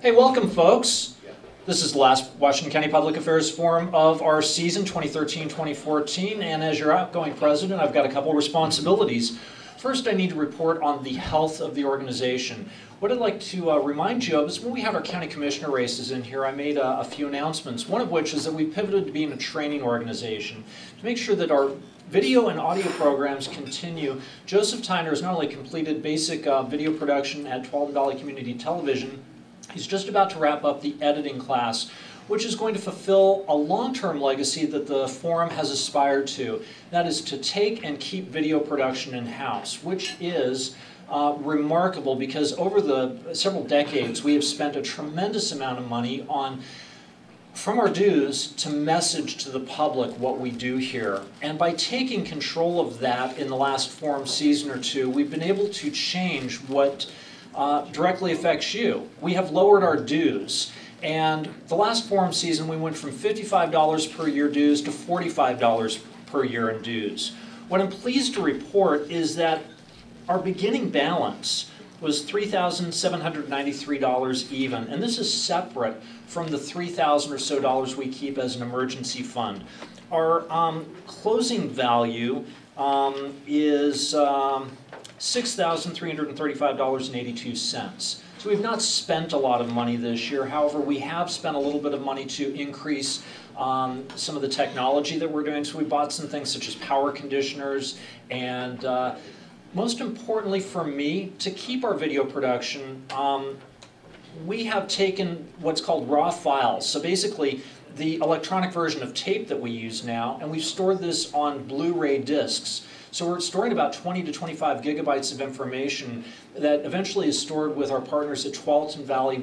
Hey, welcome folks. This is the last Washington County Public Affairs Forum of our season 2013-2014, and as your outgoing president, I've got a couple responsibilities. First, I need to report on the health of the organization. What I'd like to remind you of is when we had our county commissioner races in here, I made a few announcements, one of which is that we pivoted to being a training organization. To make sure that our video and audio programs continue, Joseph Tyner has not only completed basic video production at Tualatin Valley Community Television, he's just about to wrap up the editing class, which is going to fulfill a long-term legacy that the forum has aspired to. That is to take and keep video production in-house, which is remarkable because over the several decades we have spent a tremendous amount of money on, from our dues, to message to the public what we do here. And by taking control of that in the last forum season or two, we've been able to change what directly affects you. We have lowered our dues, and the last forum season we went from $55 per year dues to $45 per year in dues. What I'm pleased to report is that our beginning balance was $3,793 even, and this is separate from the $3,000 or so we keep as an emergency fund. Our closing value is $6,335.82. So we've not spent a lot of money this year. However, we have spent a little bit of money to increase some of the technology that we're doing. So we bought some things such as power conditioners, and most importantly for me, to keep our video production, we have taken what's called raw files. So basically, the electronic version of tape that we use now, and we've stored this on Blu-ray discs. So we're storing about 20 to 25 gigabytes of information that eventually is stored with our partners at Tualatin Valley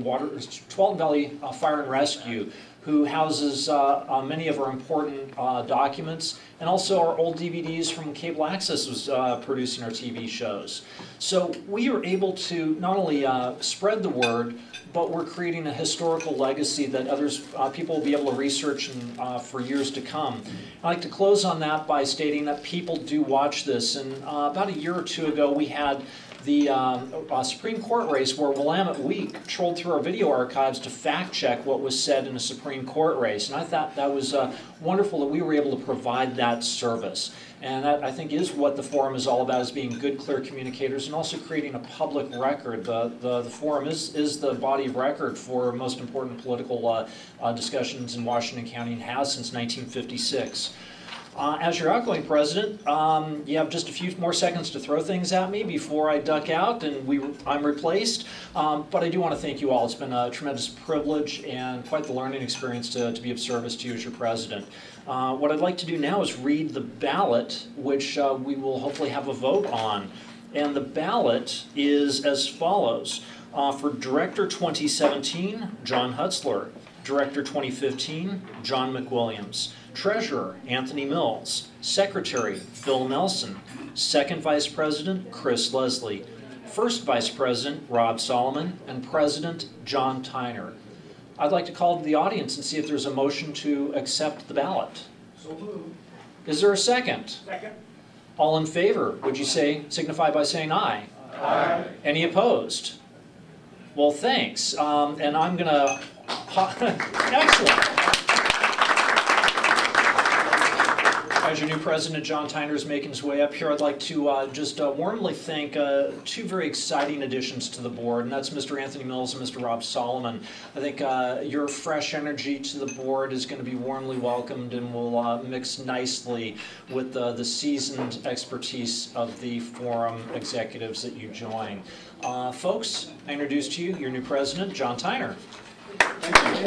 Fire and Rescue, who houses many of our important documents, and also our old DVDs from Cable Access was producing our TV shows. So we are able to not only spread the word, but we're creating a historical legacy that people will be able to research for years to come. I'd like to close on that by stating that people do watch this, and about a year or two ago we had the Supreme Court race where Willamette Week trolled through our video archives to fact check what was said in a Supreme Court race, and I thought that was wonderful that we were able to provide that service. And that, I think, is what the forum is all about, is being good, clear communicators and also creating a public record. The forum is the body of record for most important political discussions in Washington County and has since 1956. As your outgoing president, you have just a few more seconds to throw things at me before I duck out and I'm replaced. But I do want to thank you all. It's been a tremendous privilege and quite the learning experience to be of service to you as your president. What I'd like to do now is read the ballot, which we will hopefully have a vote on. And the ballot is as follows. For Director 2017, John Hutzler. Director 2015, John McWilliams. Treasurer, Anthony Mills. Secretary, Phil Nelson. Second Vice President, Chris Leslie. First Vice President, Rob Solomon. And President, John Tyner. I'd like to call to the audience and see if there's a motion to accept the ballot. So moved. Is there a second? Second. All in favor, would you signify by saying aye? Aye. Any opposed? Well, thanks. And I'm going to... Excellent. As your new president, John Tyner, is making his way up here, I'd like to just warmly thank two very exciting additions to the board, and that's Mr. Anthony Mills and Mr. Rob Solomon. I think your fresh energy to the board is going to be warmly welcomed and will mix nicely with the seasoned expertise of the forum executives that you join. Folks, I introduce to you your new president, John Tyner. Thank you.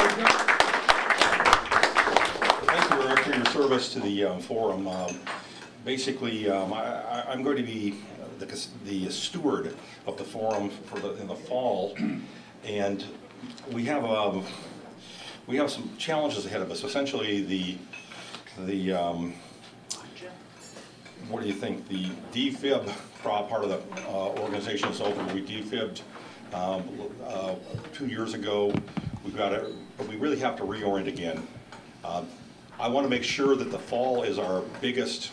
Thank you, Eric, for your service to the forum. Basically, I'm going to be the steward of the forum in the fall, and we have some challenges ahead of us. Essentially, what do you think? The defib part of the organization is over. We defibbed 2 years ago. But we really have to reorient again. I want to make sure that the fall is our biggest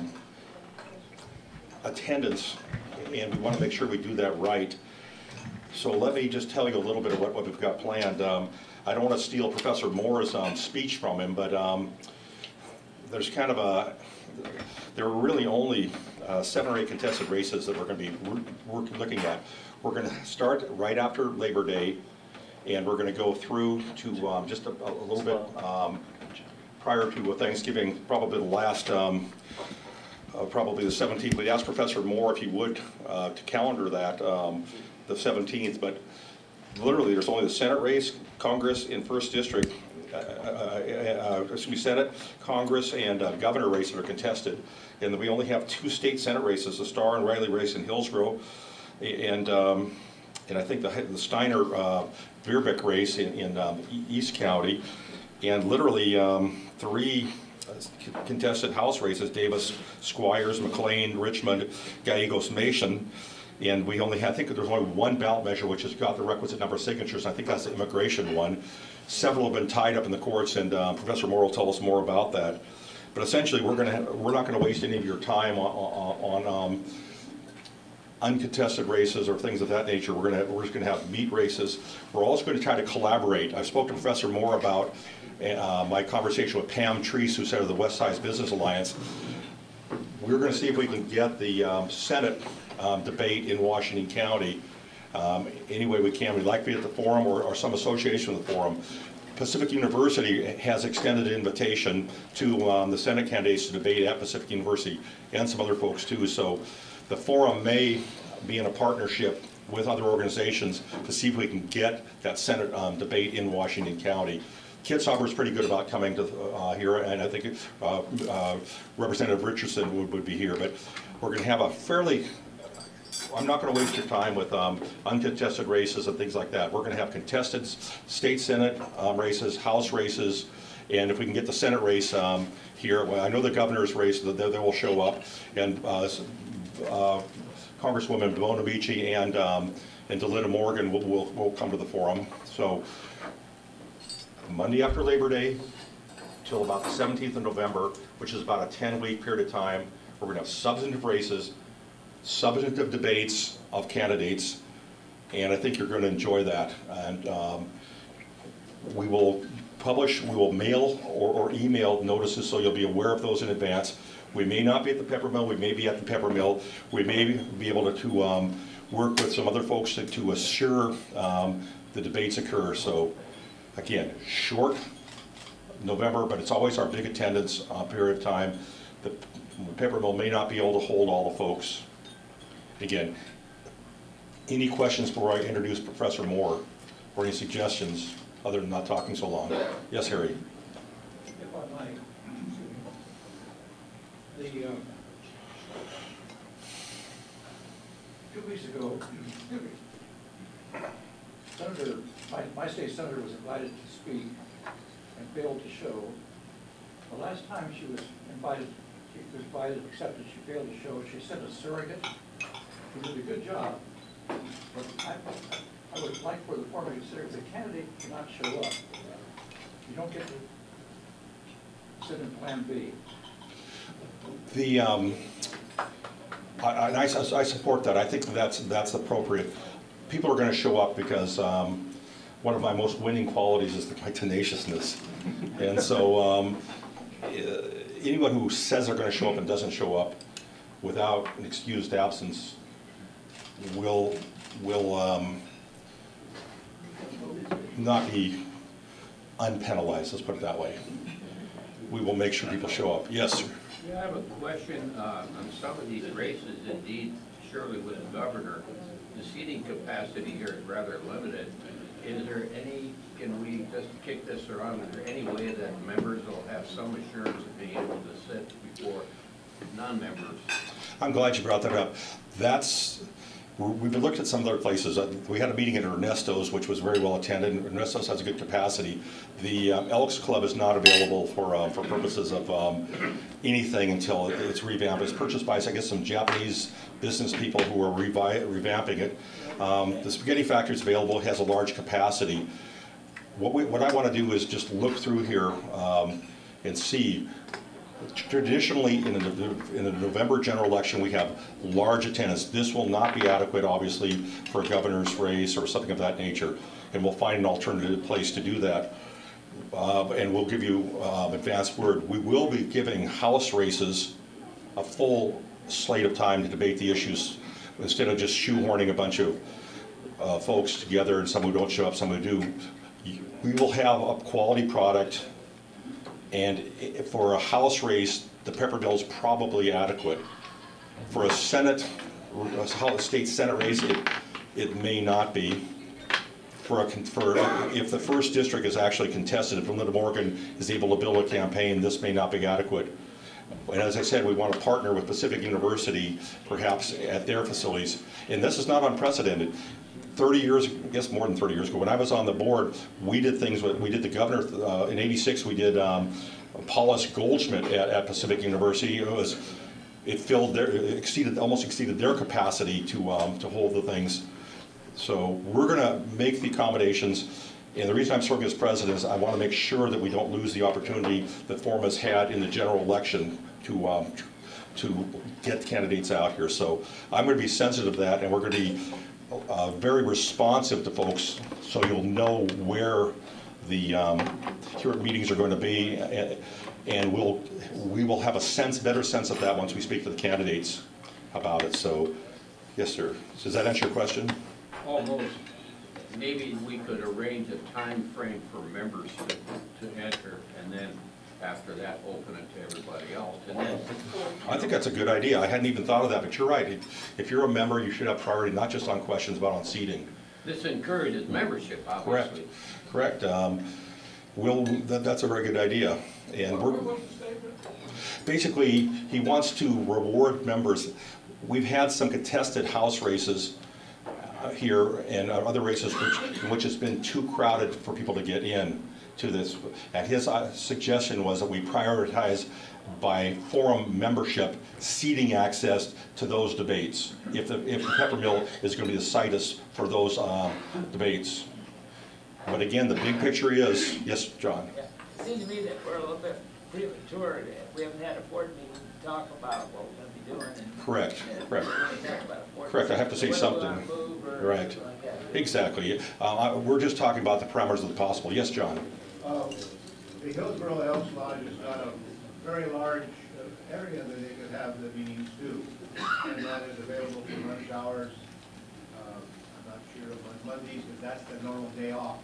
attendance, and we want to make sure we do that right. So let me just tell you a little bit of what we've got planned. I don't want to steal Professor Moore's speech from him, but there's kind of there are really only 7 or 8 contested races that we're going to be looking at. We're going to start right after Labor Day, and we're going to go through to just a little bit prior to Thanksgiving, probably the last, probably the 17th. We asked Professor Moore if he would to calendar that the 17th, but literally there's only the Senate race, Congress in 1st District, Senate, Congress, and Governor race that are contested. And we only have 2 state Senate races, the Starr and Riley race in Hillsborough, and I think the Steiner Bierbeck race in East County, and literally 3 contested House races, Davis, Squires, McLean, Richmond, Gallegos, Mason. And we only have, I think there's only 1 ballot measure which has got the requisite number of signatures. I think that's the immigration one. Several have been tied up in the courts, and Professor Moore will tell us more about that. But essentially, we're not going to waste any of your time on uncontested races or things of that nature. We're just going to have meat races. We're also going to try to collaborate. I've spoken to Professor Moore about my conversation with Pam Treese, who's head of the West Sides Business Alliance. We're going to see if we can get the Senate debate in Washington County any way we can. We'd like to be at the forum or some association with the forum. Pacific University has extended an invitation to the Senate candidates to debate at Pacific University and some other folks too. So the forum may be in a partnership with other organizations to see if we can get that Senate debate in Washington County. Kitzhaber is pretty good about coming to here, and I think Representative Richardson would be here. But we're going to have a fairly, I'm not going to waste your time with uncontested races and things like that. We're going to have contested state Senate races, House races, and if we can get the Senate race here, well, I know the governor's race, they will show up, and Congresswoman Bonamici and Delinda Morgan will come to the forum. So Monday after Labor Day till about the 17th of November, which is about a 10-week period of time, we're going to have substantive races, substantive debates of candidates, and I think you're going to enjoy that. And we will publish, we will mail or email notices so you'll be aware of those in advance. We may not be at the Pepper Mill, we may be at the Pepper Mill. We may be able to work with some other folks to assure the debates occur. So again, short November, but it's always our big attendance period of time. The Pepper Mill may not be able to hold all the folks. Again, any questions before I introduce Professor Moore, or any suggestions other than not talking so long? Yes, Harry. If I might, the 2 weeks ago, Senator, my state senator was invited to speak and failed to show. The last time she was invited, accepted, she failed to show. She sent a surrogate who did a good job. But I would like for the forum to consider if the candidate cannot show up, you don't get to sit in Plan B. I support that. I think that's appropriate. People are going to show up because one of my most winning qualities is my tenaciousness. And so anyone who says they're going to show up and doesn't show up without an excused absence will not be unpenalized, let's put it that way. We will make sure people show up. Yes, sir. Yeah, I have a question on some of these races. Indeed, surely with the governor, the seating capacity here is rather limited. Is there any, can we just kick this around, is there any way that members will have some assurance of being able to sit before non-members? I'm glad you brought that up. We've looked at some other places. We had a meeting at Ernesto's, which was very well attended. Ernesto's has a good capacity. The Elks Club is not available for purposes of anything until it's revamped. It's purchased by, I guess, some Japanese business people who are revamping it. The Spaghetti Factory is available. It has a large capacity. What I want to do is just look through here and see Traditionally, in the November general election, we have large attendance. This will not be adequate, obviously, for a governor's race or something of that nature, and we'll find an alternative place to do that. And we'll give you advance word. We will be giving House races a full slate of time to debate the issues, instead of just shoehorning a bunch of folks together, and some who don't show up, some who do. We will have a quality product, and for a House race, the Peppermill is probably adequate. For a state Senate race, it may not be. If the first district is actually contested, if Linda Morgan is able to build a campaign, this may not be adequate. And as I said, we want to partner with Pacific University, perhaps at their facilities. And this is not unprecedented. 30 years, I guess more than 30 years ago, when I was on the board, we did things, we did the governor, in '86 we did Paulus Goldschmidt at Pacific University. It almost exceeded their capacity to hold the things. So we're going to make the accommodations, and the reason I'm serving as president is I want to make sure that we don't lose the opportunity that Forum has had in the general election to get candidates out here. So I'm going to be sensitive to that, and we're going to be very responsive to folks, so you'll know where the meetings are going to be, and we will have a better sense of that once we speak to the candidates about it. So, yes, sir. Does that answer your question? Almost. Maybe we could arrange a time frame for members to enter, and then after that, open it to everybody else. And then, I think that's a good idea. I hadn't even thought of that, but you're right. If you're a member, you should have priority, not just on questions, but on seating. this encourages membership, obviously. Correct. That's a very good idea. And basically, he wants to reward members. We've had some contested House races here and other races in which it's been too crowded for people to get in to this. And his suggestion was that we prioritize by forum membership seating access to those debates, if the Peppermill is going to be the situs for those debates. But again, the big picture is, yes, John? Yeah. It seems to me that we're a little bit premature. We haven't had a board meeting to talk about what we're going to be doing. And, Correct, correct. Correct, Correct, I have to say something. Right, exactly. We're just talking about the parameters of the possible. Yes, John? The Hillsborough Elks Lodge has got a very large area that they could have the meetings too, and that is available for lunch hours. I'm not sure on Mondays, but that's the normal day off.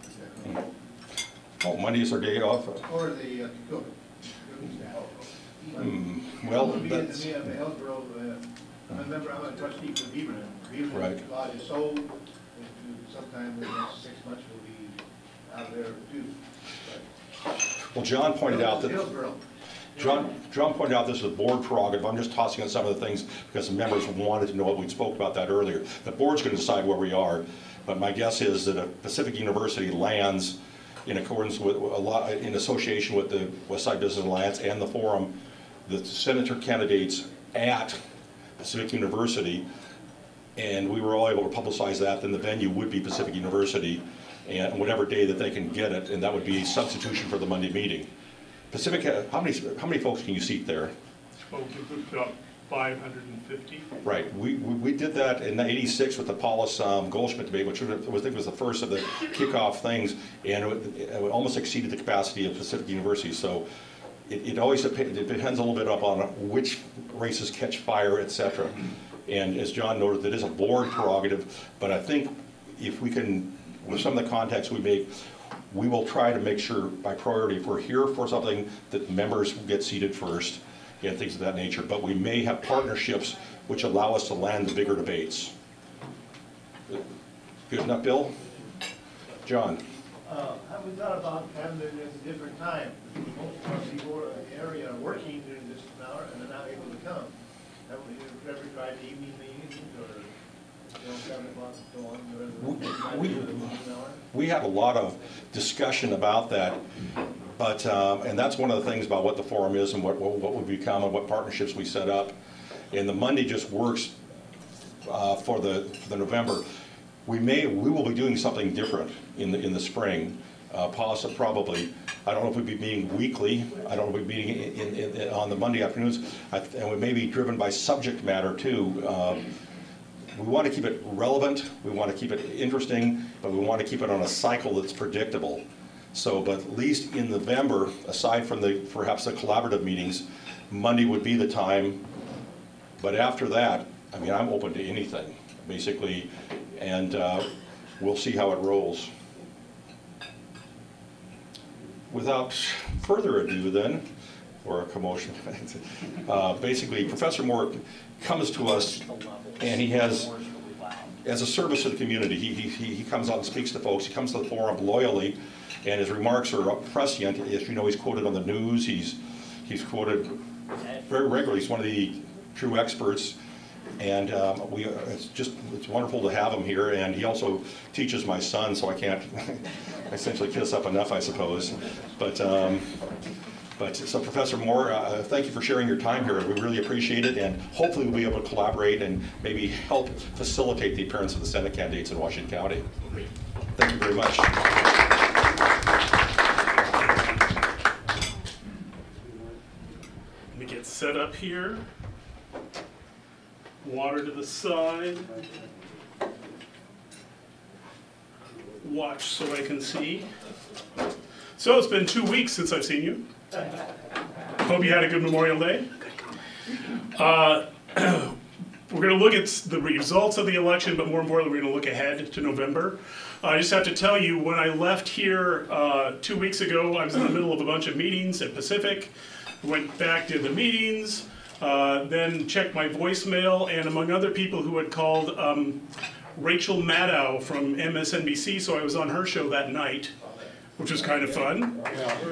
Oh, Mondays are day off? Or the cooking staff. Well, That would be in that's... the Hillsborough, I'm a trustee for Beaverton. Beaverton Right. Lodge is sold, and sometime in the next 6 months we'll be out there too. Well, John pointed out that... Hillsborough. John pointed out this is a board prerogative. I'm just tossing on some of the things because the members wanted to know what we spoke about that earlier. The board's going to decide where we are, but my guess is that if Pacific University lands in accordance with in association with the Westside Business Alliance and the Forum, the senator candidates at Pacific University, and we were all able to publicize that, then the venue would be Pacific University, and whatever day that they can get it, and that would be substitution for the Monday meeting. Pacific, how many folks can you seat there? About 550. Right. We did that in '86 with the Paulus Goldschmidt debate, which I think was the first of the kickoff things, and it almost exceeded the capacity of Pacific University. So it always depends a little bit up on which races catch fire, etc. And as John noted, that is a board prerogative, but I think if we can, with some of the contacts we make, we will try to make sure by priority, if we're here for something, that members get seated first and things of that nature. But we may have partnerships which allow us to land the bigger debates. Good enough, Bill? John? Have we thought about having it at a different time? Most of our people in the area are working during this hour and they're not able to come. Have we ever tried evening meetings or 7 o'clock and so on? We had a lot of discussion about that, but and that's one of the things about what the forum is and what would become and what partnerships we set up. And the Monday just works for the November. We will be doing something different in the spring, probably. I don't know if we'd be meeting weekly. I don't know if we'd be meeting on the Monday afternoons. And we may be driven by subject matter too. We want to keep it relevant, we want to keep it interesting, but we want to keep it on a cycle that's predictable. So, but at least in November, aside from perhaps the collaborative meetings, Monday would be the time. But after that, I mean, I'm open to anything, basically, and we'll see how it rolls. Without further ado then, or a commotion, basically Professor Moore comes to us and he has, as a service to the community, he comes out and speaks to folks, he comes to the forum loyally, and his remarks are prescient. As you know, he's quoted on the news, he's quoted very regularly, he's one of the true experts, and it's wonderful to have him here, and he also teaches my son, so I can't essentially kiss up enough, I suppose. But so Professor Moore, thank you for sharing your time here. We really appreciate it, and hopefully we'll be able to collaborate and maybe help facilitate the appearance of the Senate candidates in Washington County. Thank you very much. Let me get set up here. Water to the side. Watch so I can see. So it's been 2 weeks since I've seen you. Hope you had a good Memorial Day. We're going to look at the results of the election, but more importantly, we're going to look ahead to November. I just have to tell you, when I left here 2 weeks ago, I was in the middle of a bunch of meetings at Pacific. Went back, did the meetings, then checked my voicemail, and among other people who had called, Rachel Maddow from MSNBC, so I was on her show that night, which was kind of fun.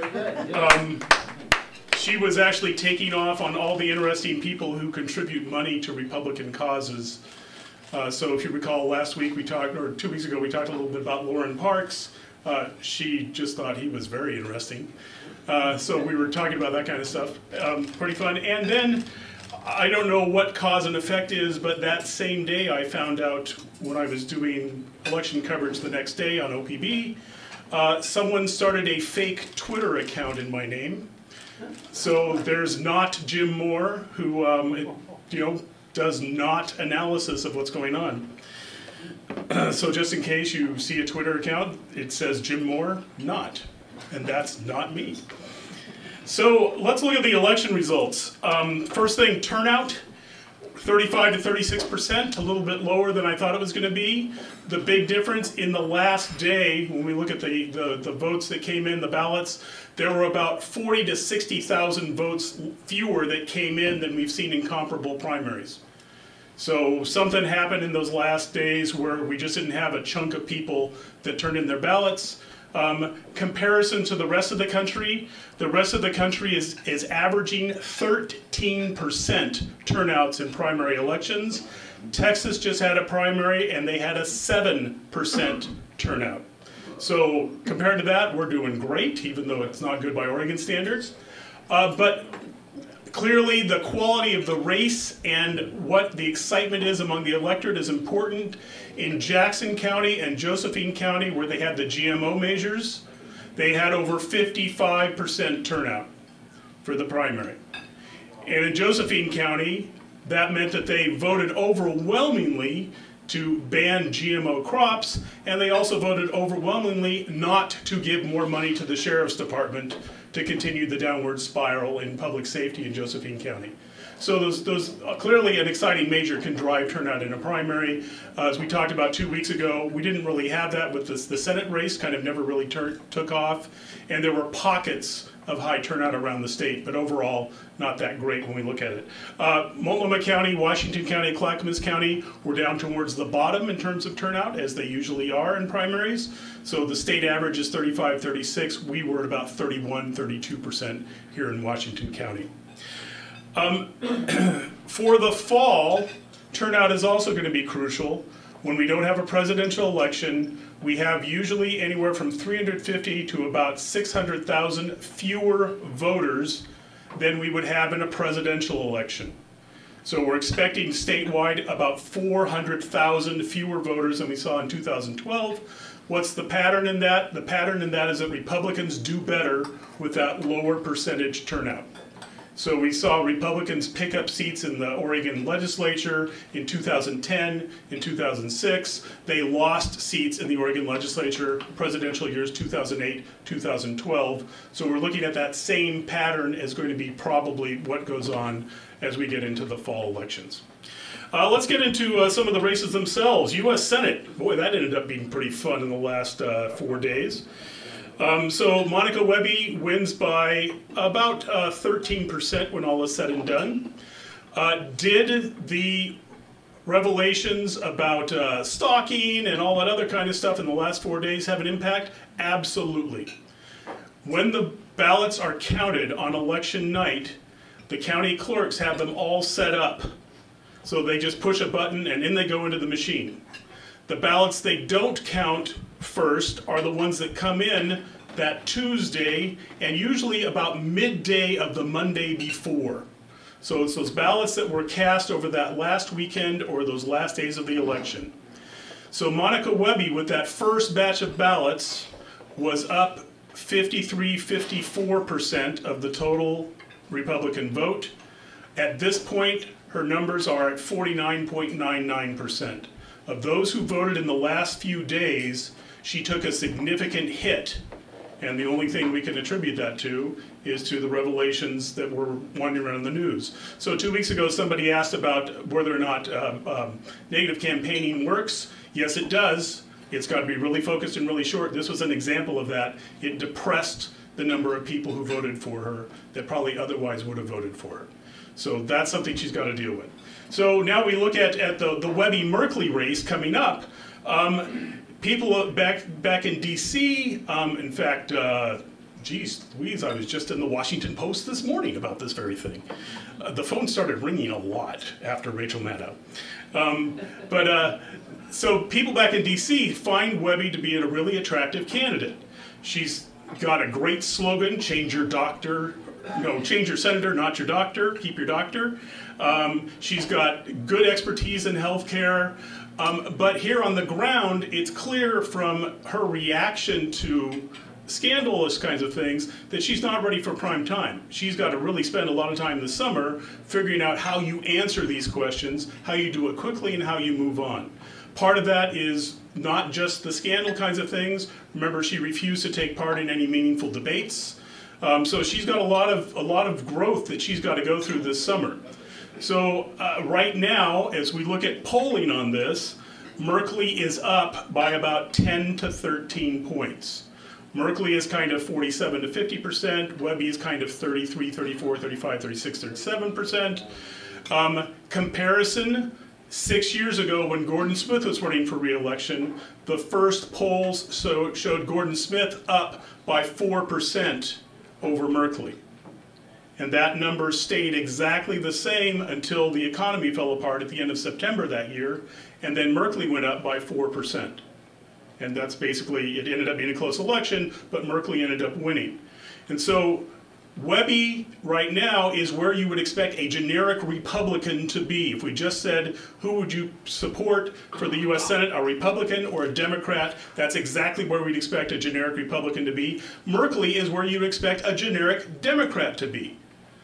She was actually taking off on all the interesting people who contribute money to Republican causes. So if you recall, last week we talked, or 2 weeks ago, we talked a little bit about Lauren Parks. She just thought he was very interesting. So we were talking about that kind of stuff. Pretty fun. And then, I don't know what cause and effect is, but that same day I found out when I was doing election coverage the next day on OPB, someone started a fake Twitter account in my name. So there's not Jim Moore, who does not analysis of what's going on. So just in case you see a Twitter account, it says Jim Moore, not. And that's not me. So let's look at the election results. First thing, turnout, 35 to 36%, a little bit lower than I thought it was going to be. The big difference in the last day, when we look at the votes that came in, the ballots, there were about 40 to 60,000 votes fewer that came in than we've seen in comparable primaries. So something happened in those last days where we just didn't have a chunk of people that turned in their ballots. Comparison to the rest of the country is averaging 13% turnouts in primary elections. Texas just had a primary and they had a 7% turnout. So compared to that, we're doing great, even though it's not good by Oregon standards. But clearly the quality of the race and what the excitement is among the electorate is important. In Jackson County and Josephine County, where they had the GMO measures, they had over 55% turnout for the primary. And in Josephine County, that meant that they voted overwhelmingly to ban GMO crops, and they also voted overwhelmingly not to give more money to the Sheriff's Department to continue the downward spiral in public safety in Josephine County. So those clearly an exciting measure can drive turnout in a primary. As we talked about 2 weeks ago, we didn't really have that with the Senate race, kind of never really took off, and there were pockets of high turnout around the state, but overall, not that great when we look at it. Multnomah County, Washington County, Clackamas County were down towards the bottom in terms of turnout, as they usually are in primaries. So the state average is 35, 36. We were at about 31, 32% here in Washington County. For the fall, turnout is also going to be crucial. When we don't have a presidential election, we have usually anywhere from 350 to about 600,000 fewer voters than we would have in a presidential election. So we're expecting statewide about 400,000 fewer voters than we saw in 2012, What's the pattern in that? The pattern in that is that Republicans do better with that lower percentage turnout. So we saw Republicans pick up seats in the Oregon legislature in 2010, in 2006. They lost seats in the Oregon legislature presidential years 2008, 2012. So we're looking at that same pattern as going to be probably what goes on as we get into the fall elections. Let's get into some of the races themselves. U.S. Senate, boy, that ended up being pretty fun in the last 4 days. So Monica Wehby wins by about 13% when all is said and done. Did the revelations about stalking and all that other kind of stuff in the last 4 days have an impact? Absolutely. When the ballots are counted on election night, the county clerks have them all set up. So they just push a button and in they go into the machine. The ballots they don't count first are the ones that come in that Tuesday and usually about midday of the Monday before. So it's those ballots that were cast over that last weekend or those last days of the election. So Monica Wehby with that first batch of ballots was up 54% of the total Republican vote. At this point, her numbers are at 49.99%. Of those who voted in the last few days, she took a significant hit. And the only thing we can attribute that to is to the revelations that were wandering around the news. So 2 weeks ago, somebody asked about whether or not negative campaigning works. Yes, it does. It's got to be really focused and really short. This was an example of that. It depressed the number of people who voted for her that probably otherwise would have voted for her. So that's something she's got to deal with. So now we look at the Wehby-Merkley race coming up. People back in D.C., in fact, geez Louise, I was just in the Washington Post this morning about this very thing. The phone started ringing a lot after Rachel Maddow. So people back in D.C. find Wehby to be a really attractive candidate. She's got a great slogan, change your doctor, no, change your senator, not your doctor, keep your doctor. She's got good expertise in healthcare. But here on the ground, it's clear from her reaction to scandalous kinds of things that she's not ready for prime time. She's got to really spend a lot of time this summer figuring out how you answer these questions, how you do it quickly, and how you move on. Part of that is not just the scandal kinds of things. Remember, she refused to take part in any meaningful debates. So she's got a lot of growth that she's got to go through this summer. So right now, as we look at polling on this, Merkley is up by about 10 to 13 points. Merkley is kind of 47 to 50%, Wehby is kind of 33, 34, 35, 36, 37%. Comparison, 6 years ago when Gordon Smith was running for re-election, the first polls showed Gordon Smith up by 4% over Merkley. And that number stayed exactly the same until the economy fell apart at the end of September that year, and then Merkley went up by 4%. And that's basically, it ended up being a close election, but Merkley ended up winning. And so Wehby right now is where you would expect a generic Republican to be. If we just said, who would you support for the US Senate, a Republican or a Democrat, that's exactly where we'd expect a generic Republican to be. Merkley is where you'd expect a generic Democrat to be.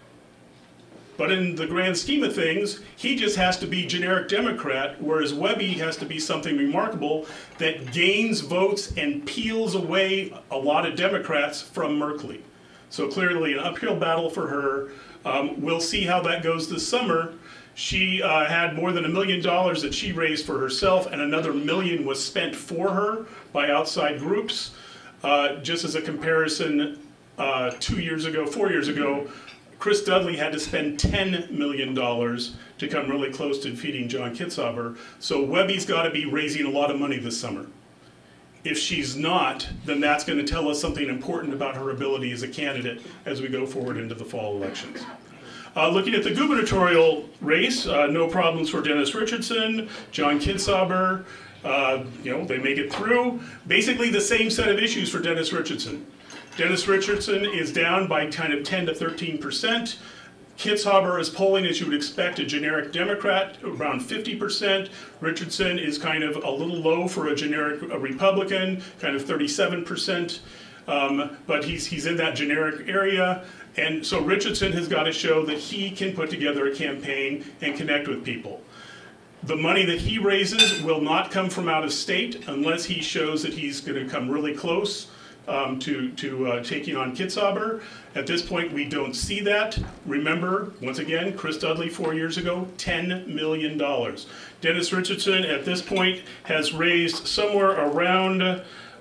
But in the grand scheme of things, he just has to be generic Democrat, whereas Wehby has to be something remarkable that gains votes and peels away a lot of Democrats from Merkley. So clearly an uphill battle for her. We'll see how that goes this summer. She had more than $1 million that she raised for herself, and another $1 million was spent for her by outside groups. Just as a comparison, 4 years ago, Chris Dudley had to spend $10 million to come really close to defeating John Kitzhaber. So Wehby's got to be raising a lot of money this summer. If she's not, then that's going to tell us something important about her ability as a candidate as we go forward into the fall elections. Looking at the gubernatorial race, no problems for Dennis Richardson, John Kitzhaber, they make it through. Basically the same set of issues for Dennis Richardson. Dennis Richardson is down by kind of 10 to 13%. Kitzhaber is polling, as you would expect, a generic Democrat, around 50%. Richardson is kind of a little low for a generic Republican, kind of 37%. But he's in that generic area. And so Richardson has got to show that he can put together a campaign and connect with people. The money that he raises will not come from out of state unless he shows that he's going to come really close to taking on Kitzhaber. At this point, we don't see that. Remember, once again, Chris Dudley 4 years ago, $10 million. Dennis Richardson at this point has raised somewhere around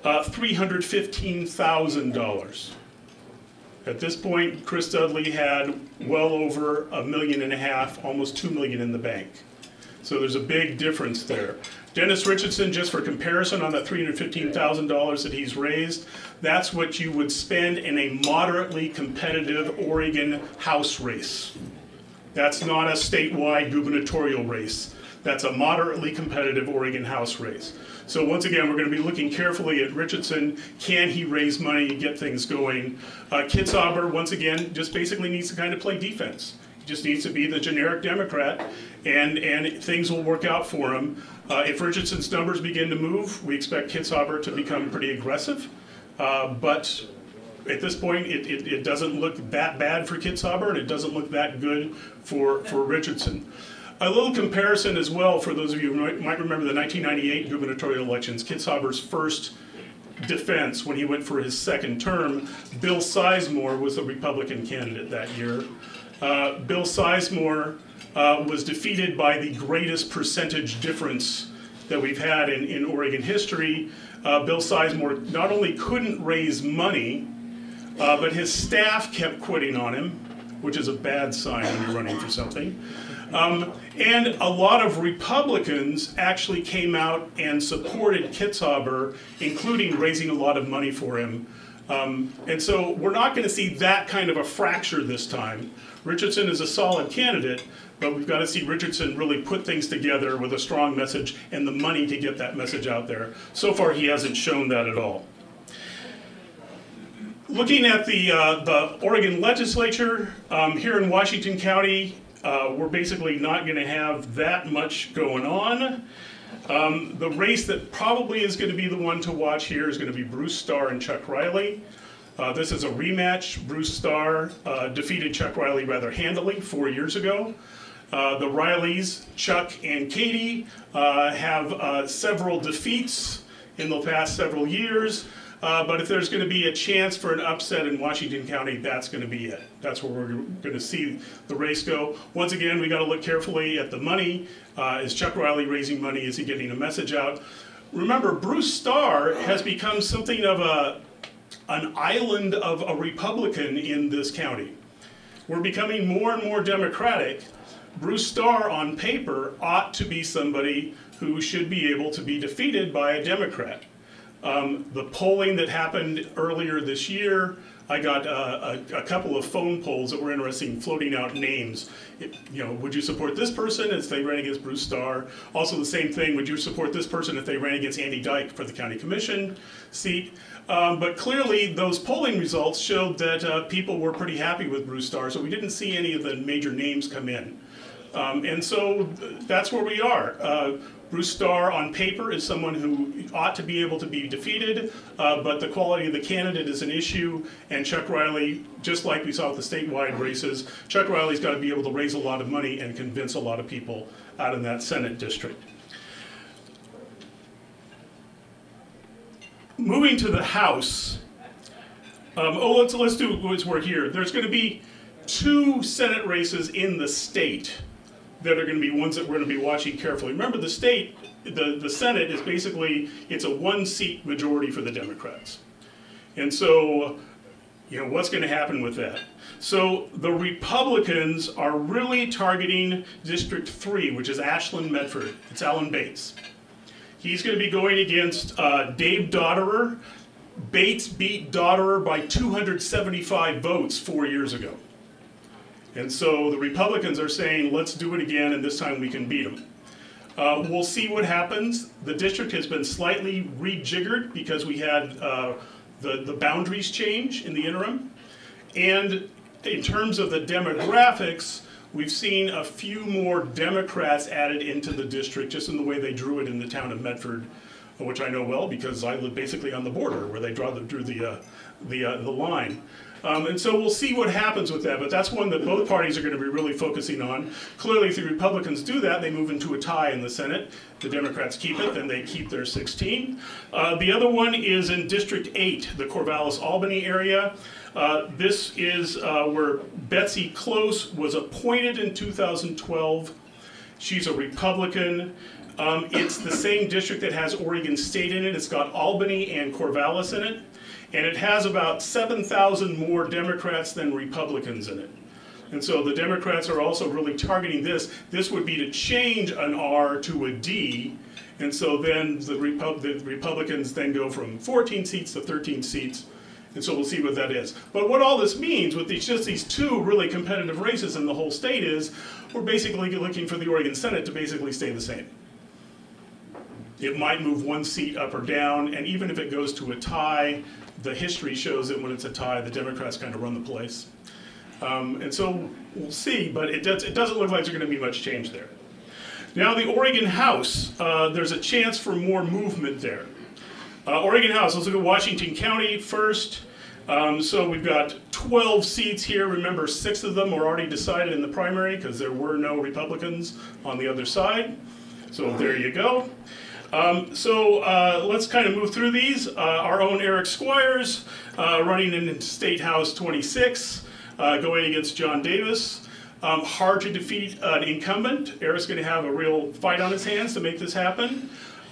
$315,000. At this point, Chris Dudley had well over $1.5 million, almost $2 million in the bank. So there's a big difference there. Dennis Richardson, just for comparison, on that $315,000 that he's raised, that's what you would spend in a moderately competitive Oregon House race. That's not a statewide gubernatorial race. That's a moderately competitive Oregon House race. So once again, we're going to be looking carefully at Richardson. Can he raise money and get things going? Kitzhaber, once again, just basically needs to kind of play defense. He just needs to be the generic Democrat, and things will work out for him. If Richardson's numbers begin to move, we expect Kitzhaber to become pretty aggressive. But at this point, it doesn't look that bad for Kitzhaber, and it doesn't look that good for Richardson. A little comparison as well for those of you who might remember the 1998 gubernatorial elections. Kitzhaber's first defense when he went for his second term, Bill Sizemore was the Republican candidate that year. Bill Sizemore was defeated by the greatest percentage difference that we've had in Oregon history. Bill Sizemore not only couldn't raise money, but his staff kept quitting on him, which is a bad sign when you're running for something. And a lot of Republicans actually came out and supported Kitzhaber, including raising a lot of money for him. And so we're not going to see that kind of a fracture this time. Richardson is a solid candidate, but we've got to see Richardson really put things together with a strong message and the money to get that message out there. So far, he hasn't shown that at all. Looking at the Oregon legislature, here in Washington County, we're basically not going to have that much going on. The race that probably is going to be the one to watch here is going to be Bruce Starr and Chuck Riley. This is a rematch. Bruce Starr defeated Chuck Riley rather handily 4 years ago. The Rileys, Chuck and Katie, have several defeats in the past several years. But if there's going to be a chance for an upset in Washington County, that's going to be it. That's where we're going to see the race go. Once again, we got to look carefully at the money. Is Chuck Riley raising money? Is he getting a message out? Remember, Bruce Starr has become something of an island of a Republican in this county. We're becoming more and more Democratic. Bruce Starr, on paper, ought to be somebody who should be able to be defeated by a Democrat. The polling that happened earlier this year, I got a couple of phone polls that were interesting, floating out names. Would you support this person if they ran against Bruce Starr? Also the same thing, would you support this person if they ran against Andy Dyke for the county commission seat? But clearly those polling results showed that people were pretty happy with Bruce Starr, so we didn't see any of the major names come in. And so that's where we are. Bruce Starr, on paper, is someone who ought to be able to be defeated, but the quality of the candidate is an issue, and Chuck Riley, just like we saw with the statewide races, Chuck Riley's got to be able to raise a lot of money and convince a lot of people out in that Senate district. Moving to the House, let's do what's work here. There's going to be 2 Senate races in the state that are going to be ones that we're going to be watching carefully. Remember, the state, the Senate is basically, it's a 1-seat majority for the Democrats. And so, what's going to happen with that? So the Republicans are really targeting District 3, which is Ashland Medford. It's Alan Bates. He's going to be going against Dave Dotterer. Bates beat Dotterer by 275 votes 4 years ago. And so the Republicans are saying, let's do it again, and this time we can beat them. We'll see what happens. The district has been slightly rejiggered because we had the boundaries change in the interim. And in terms of the demographics, we've seen a few more Democrats added into the district, just in the way they drew it in the town of Medford, which I know well because I live basically on the border where they drew the line. And so we'll see what happens with that, but that's one that both parties are going to be really focusing on. Clearly, if the Republicans do that, they move into a tie in the Senate. The Democrats keep it, then they keep their 16. The other one is in District 8, the Corvallis-Albany area. This is where Betsy Close was appointed in 2012. She's a Republican. It's the same district that has Oregon State in it. It's got Albany and Corvallis in it. And it has about 7,000 more Democrats than Republicans in it. And so the Democrats are also really targeting this. This would be to change an R to a D. And so then the Republicans then go from 14 seats to 13 seats. And so we'll see what that is. But what all this means with just these two really competitive races in the whole state is we're basically looking for the Oregon Senate to basically stay the same. It might move one seat up or down, and even if it goes to a tie, the history shows that when it's a tie, the Democrats kind of run the place. And so we'll see, but it doesn't look like there's going to be much change there. Now the Oregon House, there's a chance for more movement there. Oregon House, let's look at Washington County first. So we've got 12 seats here. Remember, 6 of them were already decided in the primary because there were no Republicans on the other side. So there you go. Let's kind of move through these. Our own Eric Squires running in State House 26, going against John Davis. Hard to defeat an incumbent. Eric's going to have a real fight on his hands to make this happen.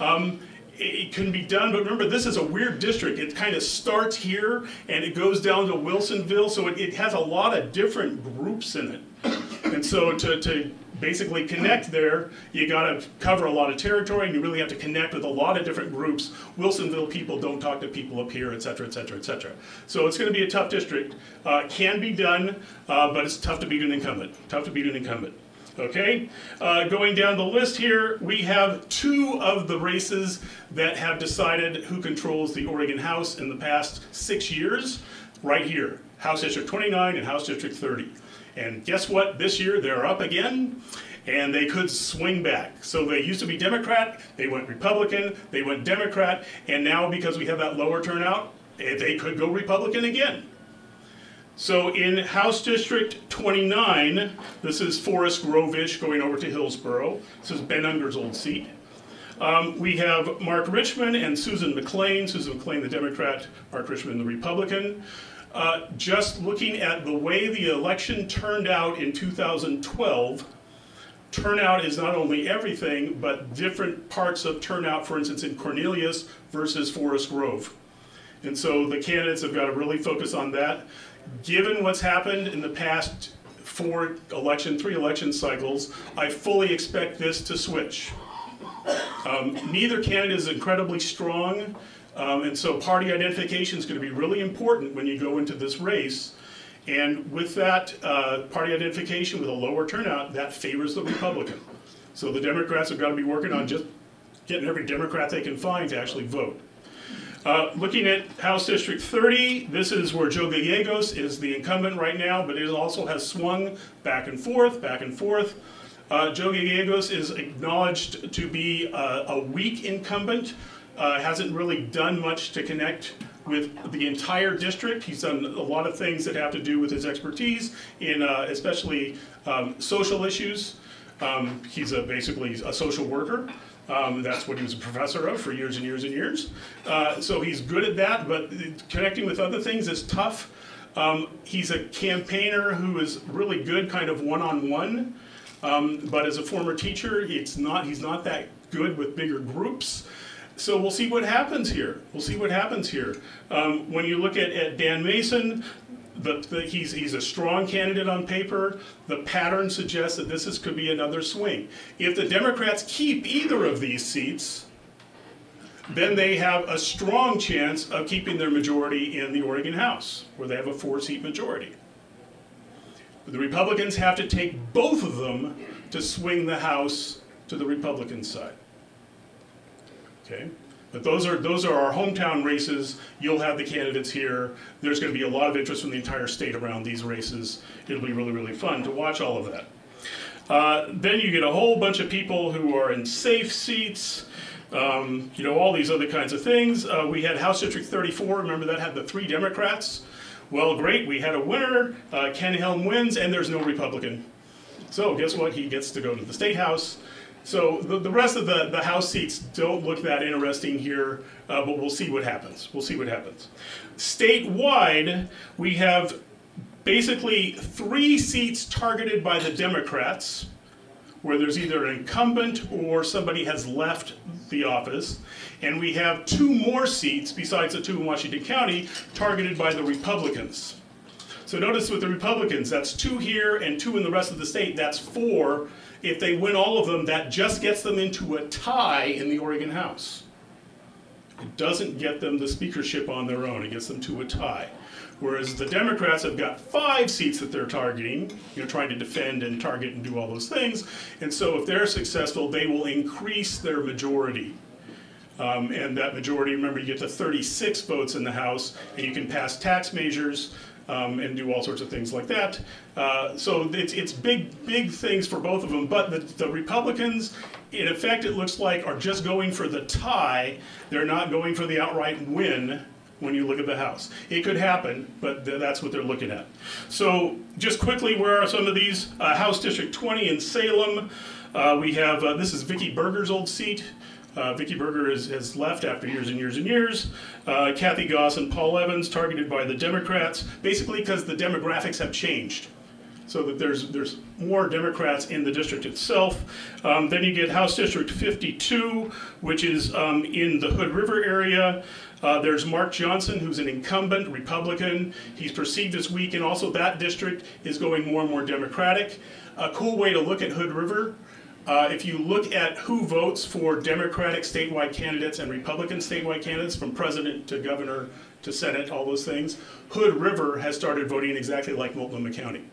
It can be done, but remember, this is a weird district. It kind of starts here and it goes down to Wilsonville, so it has a lot of different groups in it. And so to basically connect there, you got to cover a lot of territory, and you really have to connect with a lot of different groups. Wilsonville people don't talk to people up here, et cetera, et cetera, et cetera. So it's going to be a tough district. Can be done, but it's tough to beat an incumbent. Tough to beat an incumbent. Okay, going down the list here, we have 2 of the races that have decided who controls the Oregon House in the past 6 years, right here, House District 29 and House District 30. And guess what, this year they're up again, and they could swing back. So they used to be Democrat, they went Republican, they went Democrat, and now because we have that lower turnout, they could go Republican again. So in House District 29, this is Forest Grove-ish going over to Hillsborough. This is Ben Unger's old seat. We have Mark Richmond and Susan McLean. Susan McLean, the Democrat, Mark Richmond, the Republican. Just looking at the way the election turned out in 2012, turnout is not only everything, but different parts of turnout, for instance, in Cornelius versus Forest Grove. And so the candidates have got to really focus on that. Given what's happened in the past 3 election cycles, I fully expect this to switch. Neither candidate is incredibly strong, and so party identification is going to be really important when you go into this race. And with that party identification with a lower turnout, that favors the Republican. So the Democrats have got to be working on just getting every Democrat they can find to actually vote. Looking at House District 30, this is where Joe Gallegos is the incumbent right now, but it also has swung back and forth, back and forth. Joe Gallegos is acknowledged to be a weak incumbent, hasn't really done much to connect with the entire district. He's done a lot of things that have to do with his expertise in especially social issues. He's basically a social worker. That's what he was a professor of for years and years and years. So he's good at that, but connecting with other things is tough. He's a campaigner who is really good kind of one-on-one, but as a former teacher, he's not that good with bigger groups. So we'll see what happens here. We'll see what happens here. When you look at Dan Mason, he's a strong candidate on paper. The pattern suggests that could be another swing. If the Democrats keep either of these seats, then they have a strong chance of keeping their majority in the Oregon House, where they have a 4-seat majority. But the Republicans have to take both of them to swing the House to the Republican side. Okay? But those are our hometown races. You'll have the candidates here. There's going to be a lot of interest from the entire state around these races. It'll be really, really fun to watch all of that. Then you get a whole bunch of people who are in safe seats, you know, all these other kinds of things. We had House District 34, remember that had the 3 Democrats? Well, great, we had a winner, Ken Helm wins, and there's no Republican. So guess what, he gets to go to the State House. So the rest of the House seats don't look that interesting here, but we'll see what happens. We'll see what happens. Statewide, we have basically 3 seats targeted by the Democrats, where there's either an incumbent or somebody has left the office. And we have 2 more seats, besides the 2 in Washington County, targeted by the Republicans. So notice with the Republicans, that's 2 here and 2 in the rest of the state, that's 4. If they win all of them, that just gets them into a tie in the Oregon House. It doesn't get them the speakership on their own, it gets them to a tie. Whereas the Democrats have got 5 seats that they're targeting, you know, trying to defend and target and do all those things. And so if they're successful, they will increase their majority. And that majority, remember, you get to 36 votes in the House, and you can pass tax measures and do all sorts of things like that. So it's big things for both of them. But the Republicans, in effect, it looks like, are just going for the tie. They're not going for the outright win when you look at the House. It could happen, but that's what they're looking at. So just quickly, where are some of these? House District 20 in Salem. We have, this is Vicki Berger's old seat. Vicki Berger has left after years and years and years. Kathy Goss and Paul Evans targeted by the Democrats, basically because the demographics have changed. So that there's more Democrats in the district itself. Then you get House District 52, which is in the Hood River area. There's Mark Johnson, who's an incumbent Republican. He's perceived this week, and also that district is going more and more Democratic. A cool way to look at Hood River, if you look at who votes for Democratic statewide candidates and Republican statewide candidates, from president to governor to Senate, all those things, Hood River has started voting exactly like Multnomah County.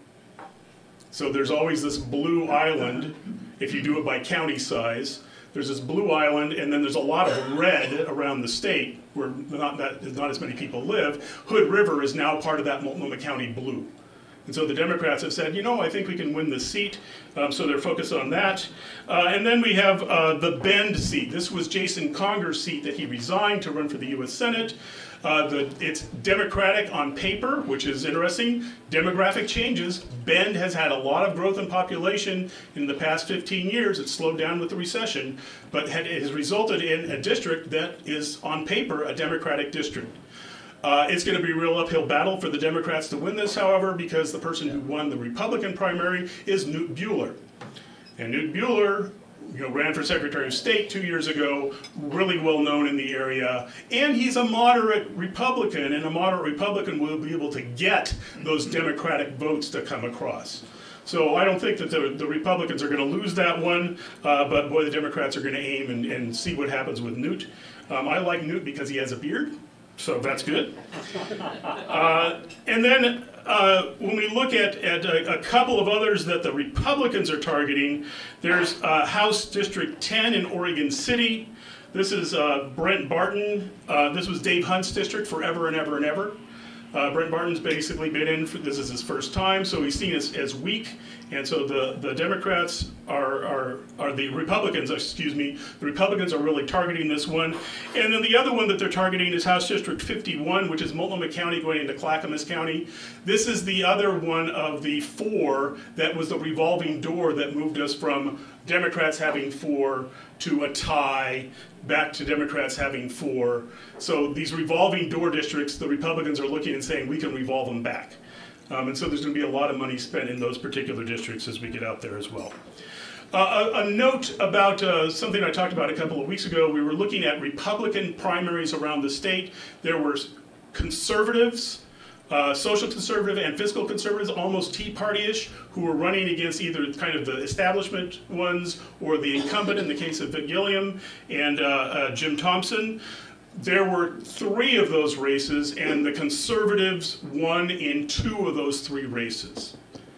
So there's always this blue island, if you do it by county size. There's this blue island, and then there's a lot of red around the state where not as many people live. Hood River is now part of that Multnomah County blue. And so the Democrats have said, you know, I think we can win this seat, so they're focused on that. And then we have the Bend seat. This was Jason Conger's seat that he resigned to run for the U.S. Senate. It's Democratic on paper, which is interesting. Demographic changes. Bend has had a lot of growth in population in the past 15 years. It's slowed down with the recession, but it has resulted in a district that is, on paper, a Democratic district. It's going to be a real uphill battle for the Democrats to win this, however, because the person who won the Republican primary is Newt Buehler. And Newt Buehler, you know, ran for Secretary of State 2 years ago, really well known in the area, and he's a moderate Republican, and a moderate Republican will be able to get those Democratic votes to come across. So I don't think that the Republicans are going to lose that one, but boy, the Democrats are going to aim and see what happens with Newt. I like Newt because he has a beard. So that's good. And then when we look at a couple of others that the Republicans are targeting, there's House District 10 in Oregon City. This is Brent Barton. This was Dave Hunt's district forever and ever and ever. Brent Barton's basically been in, this is his first time, so he's seen as weak. And so the Democrats are the Republicans, excuse me, the Republicans are really targeting this one. And then the other one that they're targeting is House District 51, which is Multnomah County going into Clackamas County. This is the other one of the 4 that was the revolving door that moved us from Democrats having 4 to a tie, back to Democrats having 4. So these revolving door districts, the Republicans are looking and saying we can revolve them back. And so there's going to be a lot of money spent in those particular districts as we get out there as well. A note about something I talked about a couple of weeks ago. We were looking at Republican primaries around the state. There were conservatives, social conservative and fiscal conservatives, almost Tea Party-ish, who were running against either kind of the establishment ones or the incumbent in the case of Vic Gilliam and Jim Thompson. There were 3 of those races, and the conservatives won in 2 of those 3 races.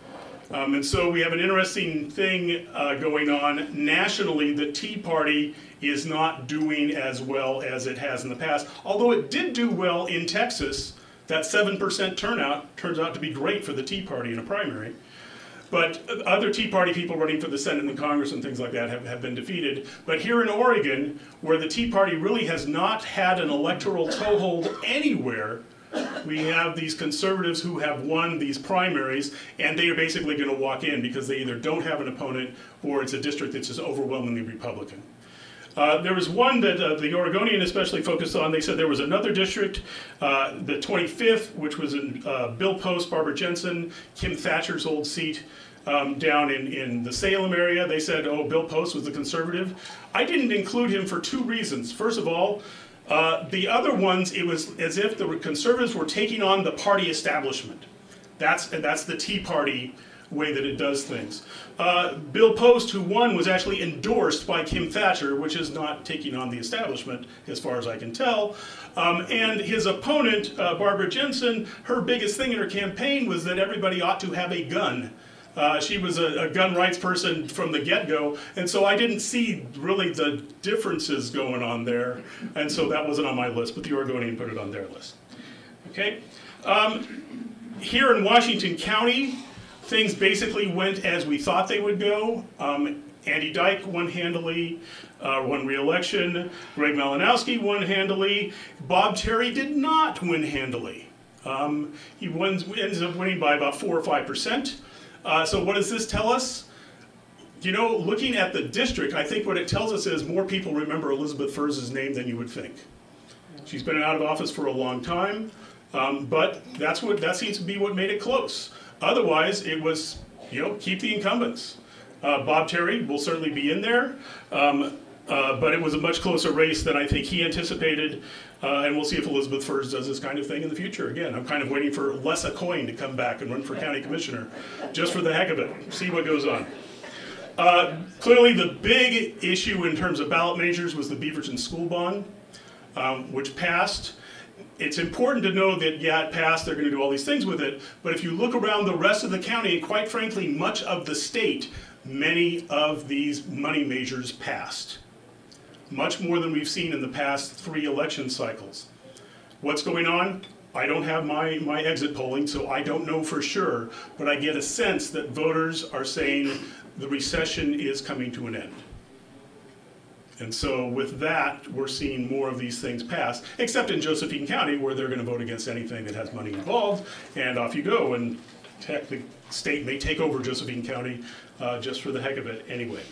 And so we have an interesting thing going on nationally. The Tea Party is not doing as well as it has in the past. Although it did do well in Texas, that 7% turnout turns out to be great for the Tea Party in a primary. But other Tea Party people running for the Senate and Congress and things like that have been defeated. But here in Oregon, where the Tea Party really has not had an electoral toehold anywhere, we have these conservatives who have won these primaries, and they are basically going to walk in because they either don't have an opponent or it's a district that's just overwhelmingly Republican. There was one that the Oregonian especially focused on. They said there was another district, the 25th, which was in Bill Post, Barbara Jensen, Kim Thatcher's old seat down in the Salem area. They said, oh, Bill Post was the conservative. I didn't include him for two reasons. First of all, the other ones, it was as if the conservatives were taking on the party establishment. That's the Tea Party way that it does things. Bill Post, who won, was actually endorsed by Kim Thatcher, which is not taking on the establishment, as far as I can tell. And his opponent, Barbara Jensen, her biggest thing in her campaign was that everybody ought to have a gun. She was a gun rights person from the get-go, and so I didn't see really the differences going on there, and so that wasn't on my list, but the Oregonian put it on their list. Okay? Here in Washington County, things basically went as we thought they would go. Andy Dyke won handily, won re-election. Greg Malinowski won handily. Bob Terry did not win handily. He ends up winning by about 4 or 5%. So what does this tell us? You know, looking at the district, I think what it tells us is more people remember Elizabeth Furz's name than you would think. She's been out of office for a long time, but that seems to be what made it close. Otherwise, it was, you know, keep the incumbents. Bob Terry will certainly be in there, but it was a much closer race than I think he anticipated, and we'll see if Elizabeth Furz does this kind of thing in the future. Again, I'm kind of waiting for Les Coyne to come back and run for county commissioner, just for the heck of it, see what goes on. Clearly, the big issue in terms of ballot measures was the Beaverton school bond, which passed. It's important to know that, yeah, it passed, they're going to do all these things with it, but if you look around the rest of the county, and quite frankly, much of the state, many of these money measures passed. Much more than we've seen in the past 3 election cycles. What's going on? I don't have my exit polling, so I don't know for sure, but I get a sense that voters are saying the recession is coming to an end. And so with that, we're seeing more of these things pass, except in Josephine County, where they're going to vote against anything that has money involved, and off you go, and heck, the state may take over Josephine County just for the heck of it anyway.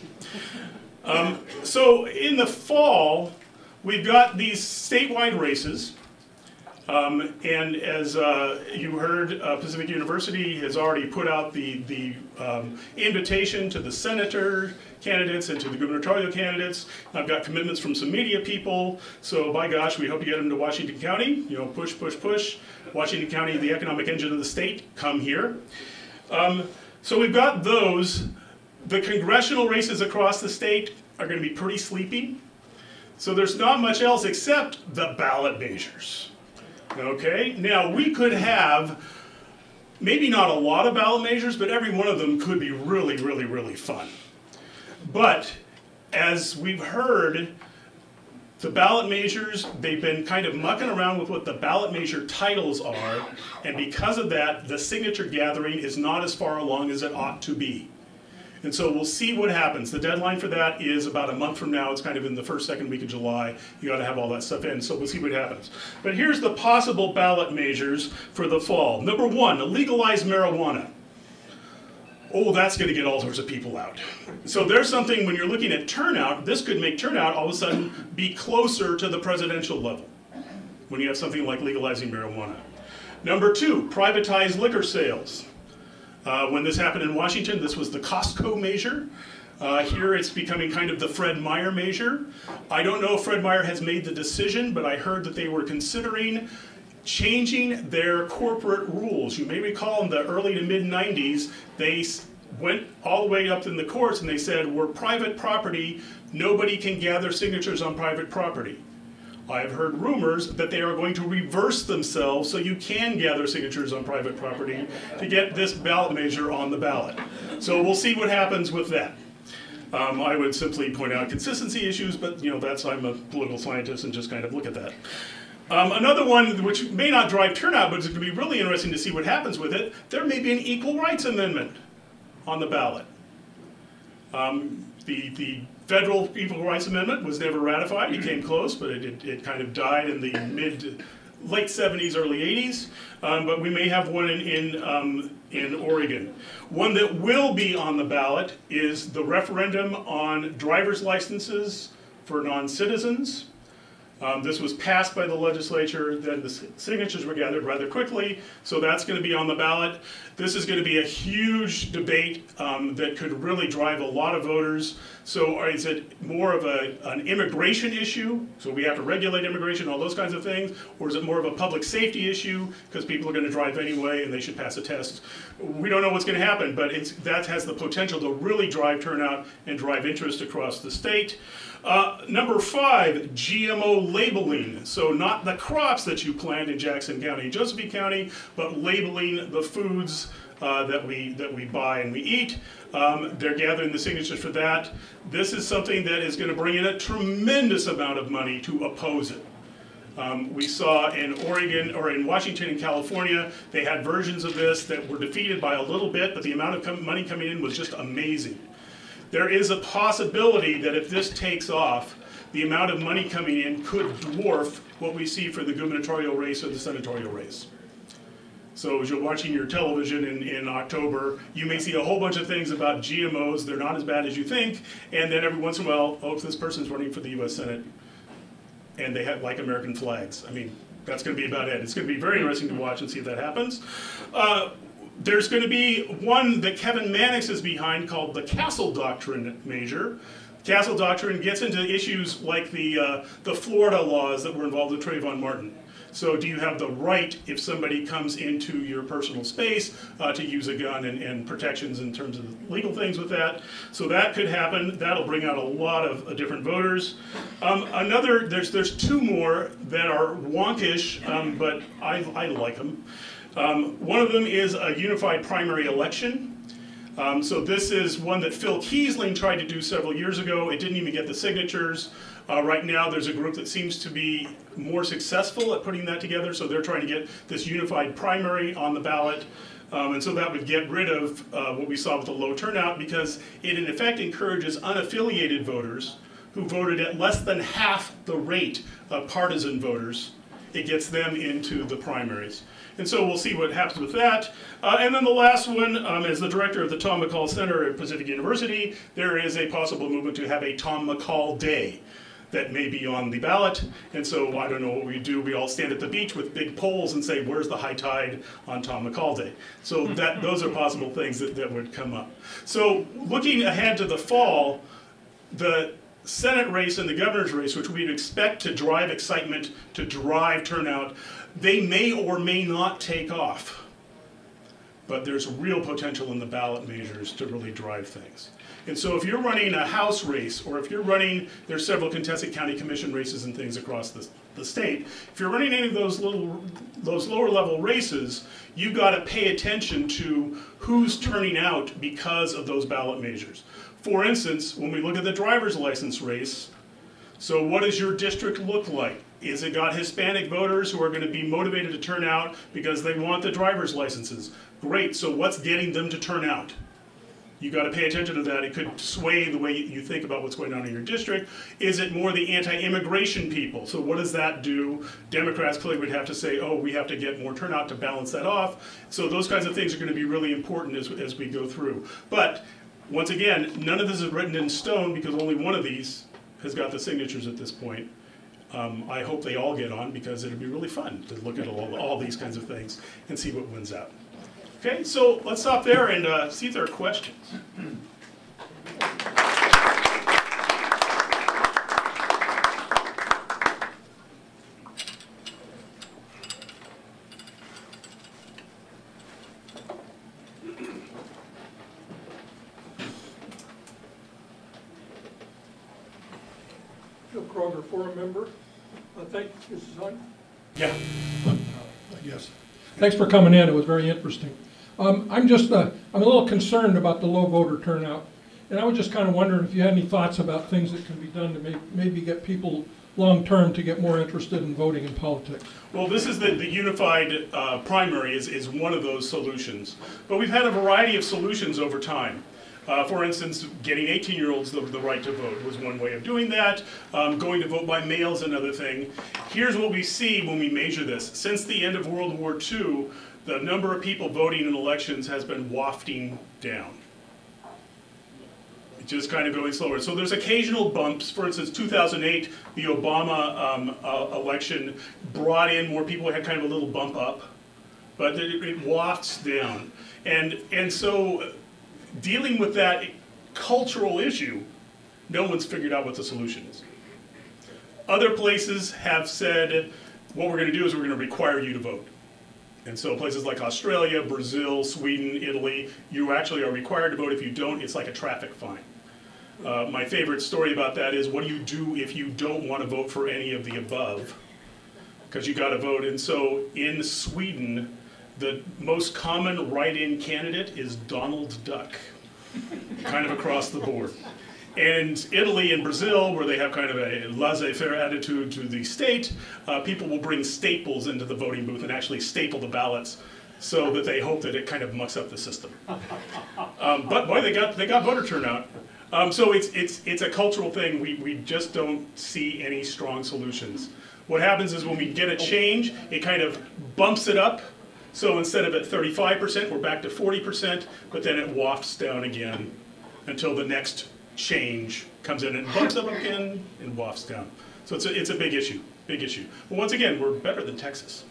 So in the fall, we've got these statewide races, and as you heard, Pacific University has already put out the invitation to the senator candidates and to the gubernatorial candidates. I've got commitments from some media people, so by gosh, we hope to get them to Washington County. You know, push, push, push. Washington County, the economic engine of the state, come here. So we've got those. The congressional races across the state are going to be pretty sleepy. So there's not much else except the ballot measures. Okay, now we could have maybe not a lot of ballot measures, but every one of them could be really, really, really fun. But as we've heard, the ballot measures, they've been kind of mucking around with what the ballot measure titles are, and because of that, the signature gathering is not as far along as it ought to be. And so we'll see what happens. The deadline for that is about a month from now. It's kind of in the first, second week of July. You got to have all that stuff in, so we'll see what happens. But here's the possible ballot measures for the fall. Number 1, legalize marijuana. Oh, that's going to get all sorts of people out. So there's something, when you're looking at turnout, this could make turnout all of a sudden be closer to the presidential level when you have something like legalizing marijuana. Number 2, privatize liquor sales. When this happened in Washington, this was the Costco measure. Here it's becoming kind of the Fred Meyer measure. I don't know if Fred Meyer has made the decision, but I heard that they were considering changing their corporate rules. You may recall in the early to mid-90s, they went all the way up in the courts and they said, we're private property, nobody can gather signatures on private property. I have heard rumors that they are going to reverse themselves so you can gather signatures on private property to get this ballot measure on the ballot. So we'll see what happens with that. I would simply point out consistency issues, but I'm a political scientist and just kind of look at that. Another one which may not drive turnout, but it's going to be really interesting to see what happens with it, there may be an equal rights amendment on the ballot. The federal equal rights amendment was never ratified. It came close, but it kind of died in the late 70s, early 80s. But we may have one in Oregon. One that will be on the ballot is the referendum on driver's licenses for non-citizens. This was passed by the legislature, then the signatures were gathered rather quickly, so that's going to be on the ballot. This is going to be a huge debate that could really drive a lot of voters. So is it more of an immigration issue, so we have to regulate immigration, all those kinds of things, or is it more of a public safety issue, because people are going to drive anyway and they should pass a test? We don't know what's going to happen, but that has the potential to really drive turnout and drive interest across the state. Number 5, GMO labeling. So not the crops that you plant in Jackson County and Josephine County, but labeling the foods that we buy and we eat. They're gathering the signatures for that. This is something that is going to bring in a tremendous amount of money to oppose it. We saw in Oregon, or in Washington and California, they had versions of this that were defeated by a little bit, but the amount of money coming in was just amazing. There is a possibility that if this takes off, the amount of money coming in could dwarf what we see for the gubernatorial race or the senatorial race. So as you're watching your television in October, you may see a whole bunch of things about GMOs. They're not as bad as you think. And then every once in a while, oh, if this person's running for the US Senate and they have like American flags. I mean, that's going to be about it. It's going to be very interesting to watch and see if that happens. There's going to be one that Kevin Mannix is behind called the Castle Doctrine measure. Castle Doctrine gets into issues like the Florida laws that were involved with Trayvon Martin. So do you have the right, if somebody comes into your personal space, to use a gun and protections in terms of legal things with that? So that could happen. That'll bring out a lot of different voters. There's 2 more that are wonkish, but I like them. One of them is a unified primary election. So this is one that Phil Kiesling tried to do several years ago. It didn't even get the signatures. Right now there's a group that seems to be more successful at putting that together, so they're trying to get this unified primary on the ballot. And so that would get rid of what we saw with the low turnout, because it in effect encourages unaffiliated voters who voted at less than half the rate of partisan voters. It gets them into the primaries. And so we'll see what happens with that. And then the last one, as the director of the Tom McCall Center at Pacific University, there is a possible movement to have a Tom McCall Day that may be on the ballot. And so I don't know what we do. We all stand at the beach with big poles and say, where's the high tide on Tom McCall Day? So those are possible things that would come up. So looking ahead to the fall, the Senate race and the governor's race, which we'd expect to drive excitement, to drive turnout, they may or may not take off. But there's real potential in the ballot measures to really drive things. And so if you're running a House race, or if you're running, there's several contested county commission races and things across the state, if you're running any of those lower level races, you've got to pay attention to who's turning out because of those ballot measures. For instance, when we look at the driver's license race, so what does your district look like? Is it got Hispanic voters who are going to be motivated to turn out because they want the driver's licenses? Great, so what's getting them to turn out? You got to pay attention to that. It could sway the way you think about what's going on in your district. Is it more the anti-immigration people? So what does that do? Democrats clearly would have to say, oh, we have to get more turnout to balance that off. So those kinds of things are going to be really important as we go through. But once again, none of this is written in stone because only one of these has got the signatures at this point. I hope they all get on because it'd be really fun to look at all these kinds of things and see what wins out. Okay, so let's stop there and see if there are questions. Phil Kroger, forum member. Thank you, this is on. Yeah. Yes. Thanks for coming in. It was very interesting. I'm a little concerned about the low voter turnout. And I was just kind of wondering if you had any thoughts about things that can be done to maybe get people long-term to get more interested in voting in politics. Well, this is the unified primary is one of those solutions. But we've had a variety of solutions over time. For instance, getting 18-year-olds the right to vote was one way of doing that. Going to vote by mail is another thing. Here's what we see when we measure this. Since the end of World War II, the number of people voting in elections has been wafting down. It's just kind of going slower. So there's occasional bumps. For instance, 2008, the Obama election brought in more people, had kind of a little bump up, but it wafts down. And so dealing with that cultural issue, no one's figured out what the solution is. Other places have said, what we're going to do is we're going to require you to vote. And so places like Australia, Brazil, Sweden, Italy, you actually are required to vote. If you don't, it's like a traffic fine. My favorite story about that is, what do you do if you don't want to vote for any of the above? Because you got to vote. And so in Sweden, the most common write-in candidate is Donald Duck, kind of across the board. And Italy and Brazil, where they have kind of a laissez-faire attitude to the state, people will bring staples into the voting booth and actually staple the ballots so that they hope that it kind of mucks up the system. But boy, they got voter turnout. So it's a cultural thing. We just don't see any strong solutions. What happens is when we get a change, it kind of bumps it up. So instead of at 35%, we're back to 40%, but then it wafts down again until the next change comes in and bumps up again and wafts down. So it's a big issue, big issue. But once again, we're better than Texas.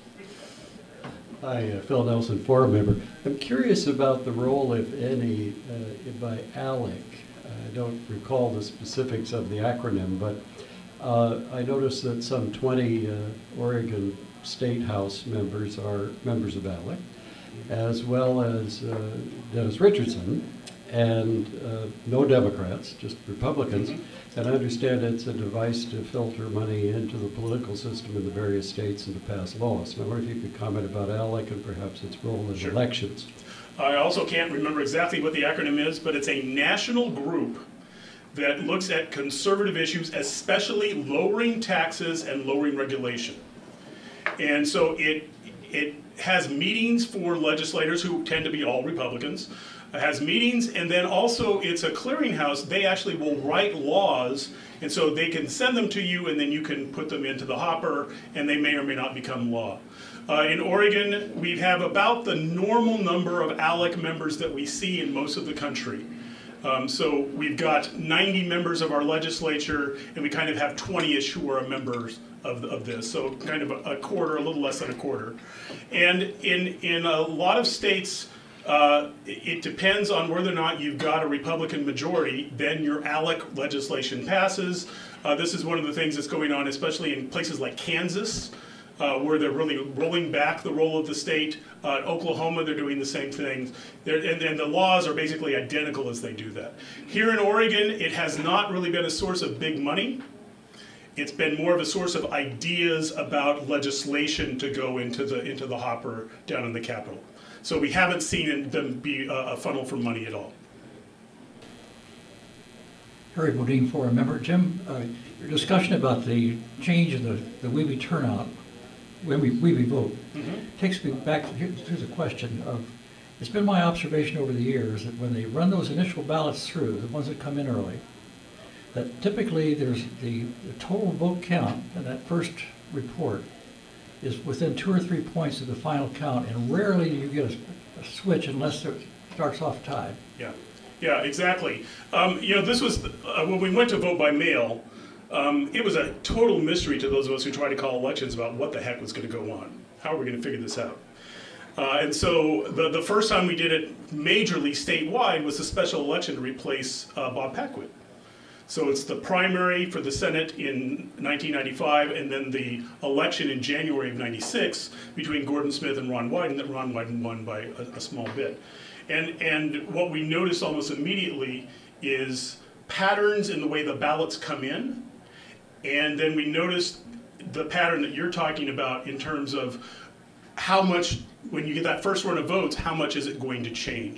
Hi, Phil Nelson, forum member. I'm curious about the role, if any, by ALEC. I don't recall the specifics of the acronym, but I noticed that some 20 Oregon State House members are members of ALEC, as well as Dennis Richardson, and no Democrats, just Republicans. And I understand it's a device to filter money into the political system in the various states and to pass laws. And I wonder if you could comment about ALEC and perhaps its role in elections. I also can't remember exactly what the acronym is, but it's a national group that looks at conservative issues, especially lowering taxes and lowering regulation. And so it has meetings for legislators who tend to be all Republicans. It has meetings, and then also it's a clearinghouse. They actually will write laws, and so they can send them to you, and then you can put them into the hopper, and they may or may not become law. In Oregon, we have about the normal number of ALEC members that we see in most of the country. So we've got 90 members of our legislature, and we kind of have 20-ish who are members of this. So kind of a quarter, a little less than a quarter. And in a lot of states, it depends on whether or not you've got a Republican majority, then your ALEC legislation passes. This is one of the things that's going on, especially in places like Kansas, where they're really rolling back the role of the state. Oklahoma, they're doing the same thing. And the laws are basically identical as they do that. Here in Oregon, it has not really been a source of big money. It's been more of a source of ideas about legislation to go into the hopper down in the Capitol. So we haven't seen them be a funnel for money at all. Harry Bodine, for a member. Jim, your discussion about the change in the Weeby turnout when we vote takes me back to here's a question of, it's been my observation over the years that when they run those initial ballots through, the ones that come in early, that typically there's the total vote count in that first report is within 2 or 3 points of the final count, and rarely do you get a switch unless it starts off tied. Yeah, exactly. You know, this was, when we went to vote by mail, it was a total mystery to those of us who try to call elections about what the heck was going to go on. How are we going to figure this out? And so the first time we did it majorly statewide was a special election to replace Bob Paquette. So it's the primary for the Senate in 1995, and then the election in January of '96 between Gordon Smith and Ron Wyden, that Ron Wyden won by a small bit. And what we noticed almost immediately is patterns in the way the ballots come in, and then we noticed the pattern that you're talking about in terms of how much, when you get that first run of votes, how much is it going to change?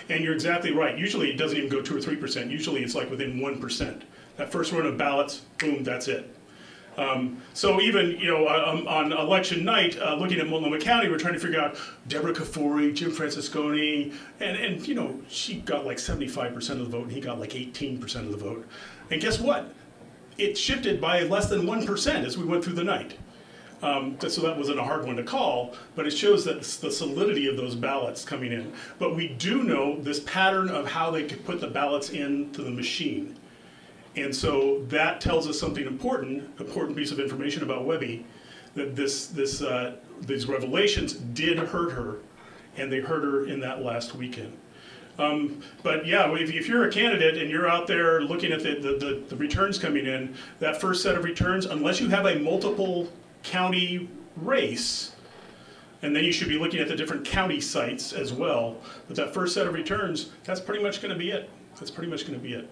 And you're exactly right. Usually it doesn't even go 2 or 3%. Usually it's like within 1%. That first run of ballots, boom, that's it. So even, you know, on election night, looking at Multnomah County, we're trying to figure out Deborah Kafoury, Jim Francisconi, and you know, she got like 75% of the vote, and he got like 18% of the vote. And guess what? It shifted by less than 1% as we went through the night. So that wasn't a hard one to call, but it shows that the solidity of those ballots coming in. But we do know this pattern of how they could put the ballots into the machine. And so that tells us something important piece of information about Webby, that these revelations did hurt her, and they hurt her in that last weekend. But yeah, if you're a candidate and you're out there looking at the returns coming in, that first set of returns, unless you have a multiple county race, and then you should be looking at the different county sites as well, but that first set of returns, that's pretty much going to be it. That's pretty much going to be it.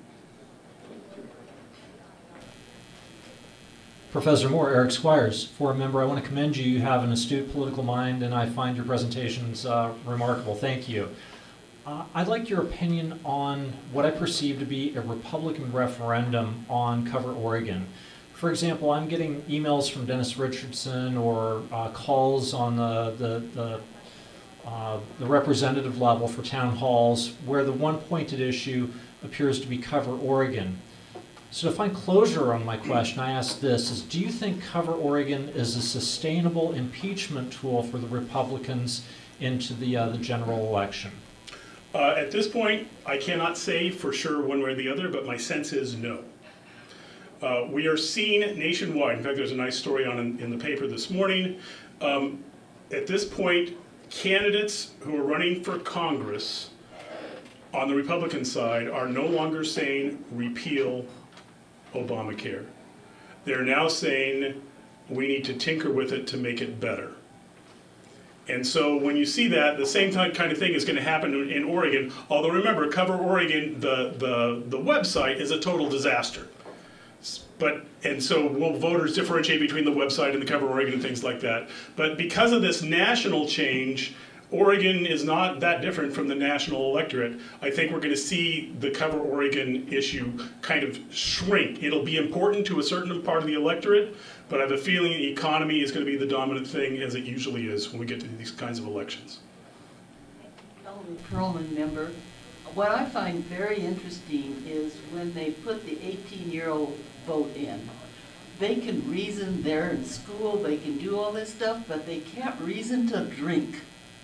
Professor Moore, Eric Squires, Forum member, I want to commend you. You have an astute political mind, and I find your presentations remarkable. Thank you. I'd like your opinion on what I perceive to be a Republican referendum on Cover Oregon. For example, I'm getting emails from Dennis Richardson or calls on the representative level for town halls where the one pointed issue appears to be Cover Oregon. So to find closure on my question, I ask this, do you think Cover Oregon is a sustainable impeachment tool for the Republicans into the general election? At this point, I cannot say for sure one way or the other, but my sense is no. We are seeing nationwide, in fact there's a nice story in the paper this morning, at this point, candidates who are running for Congress on the Republican side are no longer saying repeal Obamacare. They're now saying we need to tinker with it to make it better. And so when you see that, the same kind of thing is going to happen in Oregon, although remember, Cover Oregon, the website is a total disaster. And so will voters differentiate between the website and the Cover Oregon and things like that. But because of this national change, Oregon is not that different from the national electorate. I think we're going to see the Cover Oregon issue kind of shrink. It'll be important to a certain part of the electorate, but I have a feeling the economy is going to be the dominant thing, as it usually is when we get to these kinds of elections. Elder Perlman member, what I find very interesting is when they put the 18-year-old vote in. They can reason, they're in school, they can do all this stuff, but they can't reason to drink.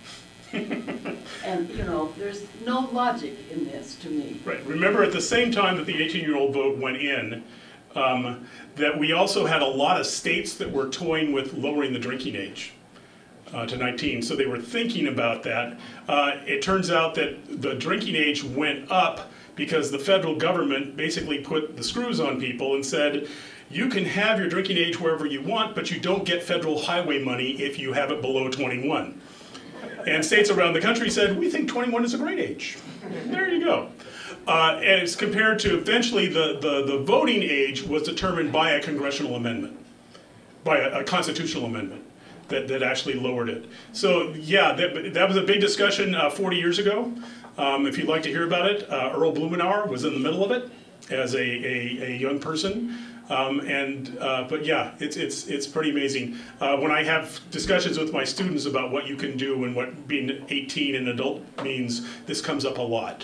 And, you know, there's no logic in this to me. Right. Remember, at the same time that the 18-year-old vote went in, that we also had a lot of states that were toying with lowering the drinking age to 19. So they were thinking about that. It turns out that the drinking age went up because the federal government basically put the screws on people and said, you can have your drinking age wherever you want, but you don't get federal highway money if you have it below 21. And states around the country said, we think 21 is a great age. There you go. And it's compared to eventually the voting age was determined by a congressional amendment, by a constitutional amendment that actually lowered it. So yeah, that was a big discussion 40 years ago. If you'd like to hear about it, Earl Blumenauer was in the middle of it as a young person. But yeah, it's pretty amazing. When I have discussions with my students about what you can do and what being 18 and adult means, this comes up a lot.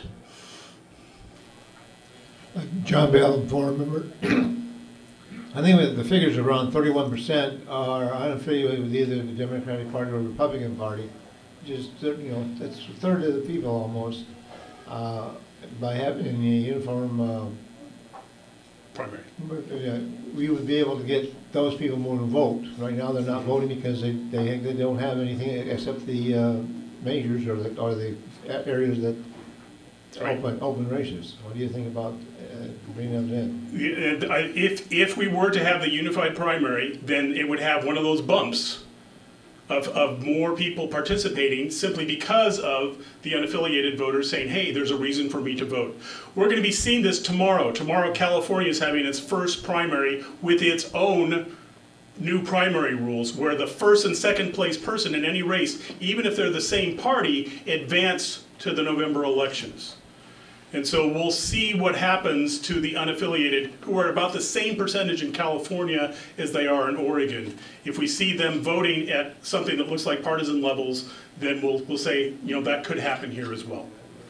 John Bell, Forum member. I think the figures around 31% are unaffiliated with either the Democratic Party or the Republican Party. Just, you know, that's a third of the people almost. By having a uniform primary. We would be able to get those people more to vote. Right now they're not voting because they don't have anything except the majors or the areas that open races. What do you think about bringing them in? If we were to have the unified primary, then it would have one of those bumps of more people participating simply because of the unaffiliated voters saying, hey, there's a reason for me to vote. We're going to be seeing this tomorrow. Tomorrow, California is having its first primary with its own new primary rules where the first and second place person in any race, even if they're the same party, advance to the November elections. And so we'll see what happens to the unaffiliated, who are about the same percentage in California as they are in Oregon. If we see them voting at something that looks like partisan levels, then we'll say, you know, that could happen here as well.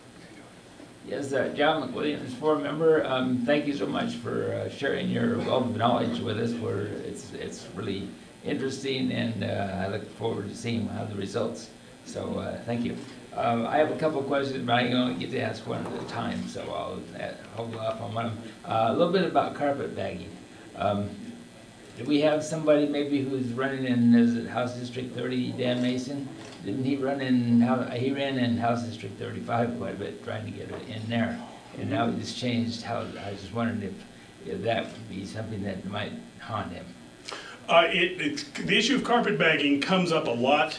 Yes, John McWilliams, board member, thank you so much for sharing your wealth of knowledge with us. It's really interesting, and I look forward to seeing how the results. So thank you. I have a couple of questions, but I only get to ask one at a time, so I'll hold off on one of them. A little bit about carpetbagging. Do we have somebody maybe who's running in, is it House District 30, Dan Mason? Didn't he run in, he ran in House District 35 quite a bit, trying to get it in there. And now he just changed how, I was just wondering if that would be something that might haunt him. The issue of carpetbagging comes up a lot.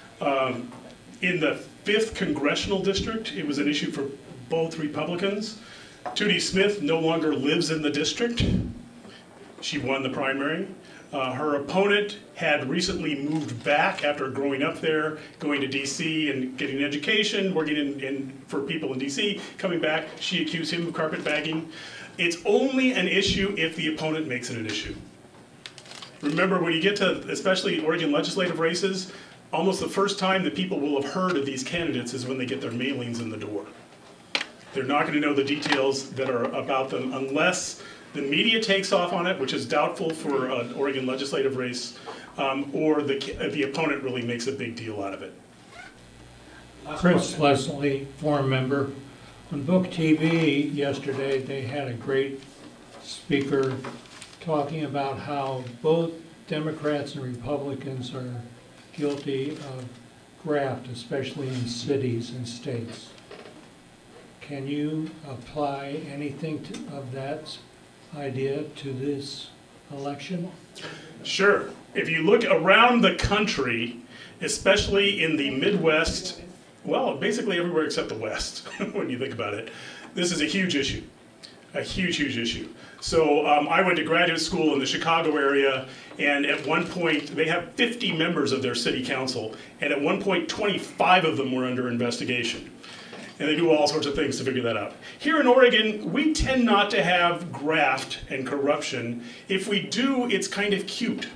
In the 5th Congressional District, it was an issue for both Republicans. Tootie Smith no longer lives in the district. She won the primary. Her opponent had recently moved back after growing up there, going to DC and getting an education, working for people in DC, coming back. She accused him of carpetbagging. It's only an issue if the opponent makes it an issue. Remember, when you get to especially Oregon legislative races, almost the first time that people will have heard of these candidates is when they get their mailings in the door. They're not going to know the details that are about them unless the media takes off on it, which is doubtful for an Oregon legislative race, or the opponent really makes a big deal out of it. Chris Leslie, forum member. On Book TV yesterday, they had a great speaker talking about how both Democrats and Republicans are guilty of graft, especially in cities and states. Can you apply anything of that idea to this election? Sure. If you look around the country, especially in the Midwest, well, basically everywhere except the West, when you think about it, this is a huge issue, a huge, huge issue. So I went to graduate school in the Chicago area, and at one point, they have 50 members of their city council, and at one point, 25 of them were under investigation. And they do all sorts of things to figure that out. Here in Oregon, we tend not to have graft and corruption. If we do, it's kind of cute.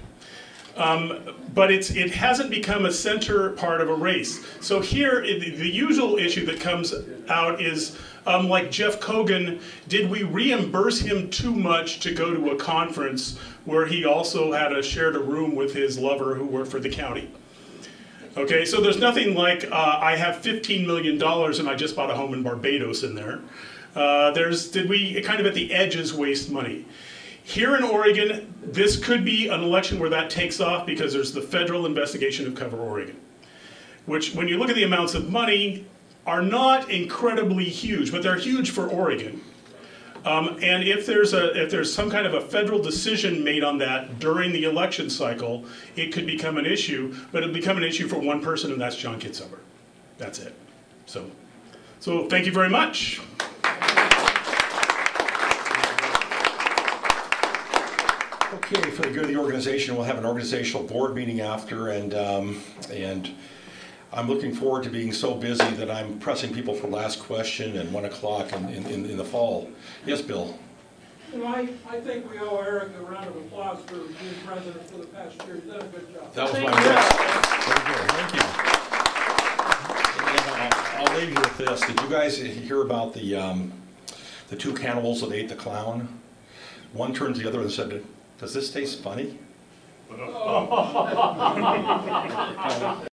But it hasn't become a center part of a race. So here, the usual issue that comes out is, like Jeff Kogan, did we reimburse him too much to go to a conference where he also had shared a room with his lover who worked for the county? Okay, so there's nothing like, I have $15 million and I just bought a home in Barbados in there. Did we kind of at the edges waste money? Here in Oregon, this could be an election where that takes off because there's the federal investigation of Cover Oregon, which when you look at the amounts of money are not incredibly huge, but they're huge for Oregon. And if there's some kind of a federal decision made on that during the election cycle, it could become an issue, but it'll become an issue for one person, and that's John Kitzhaber. That's it. So thank you very much. Okay, for the good of the organization, we'll have an organizational board meeting after, and I'm looking forward to being so busy that I'm pressing people for last question and 1 o'clock in the fall. Yes, Bill? You know, I think we owe Eric a round of applause for being president for the past year. He's done a good job. That was my best. Very good, thank you. I'll leave you with this. Did you guys hear about the two cannibals that ate the clown? One turned to the other and said, "Does this taste funny?"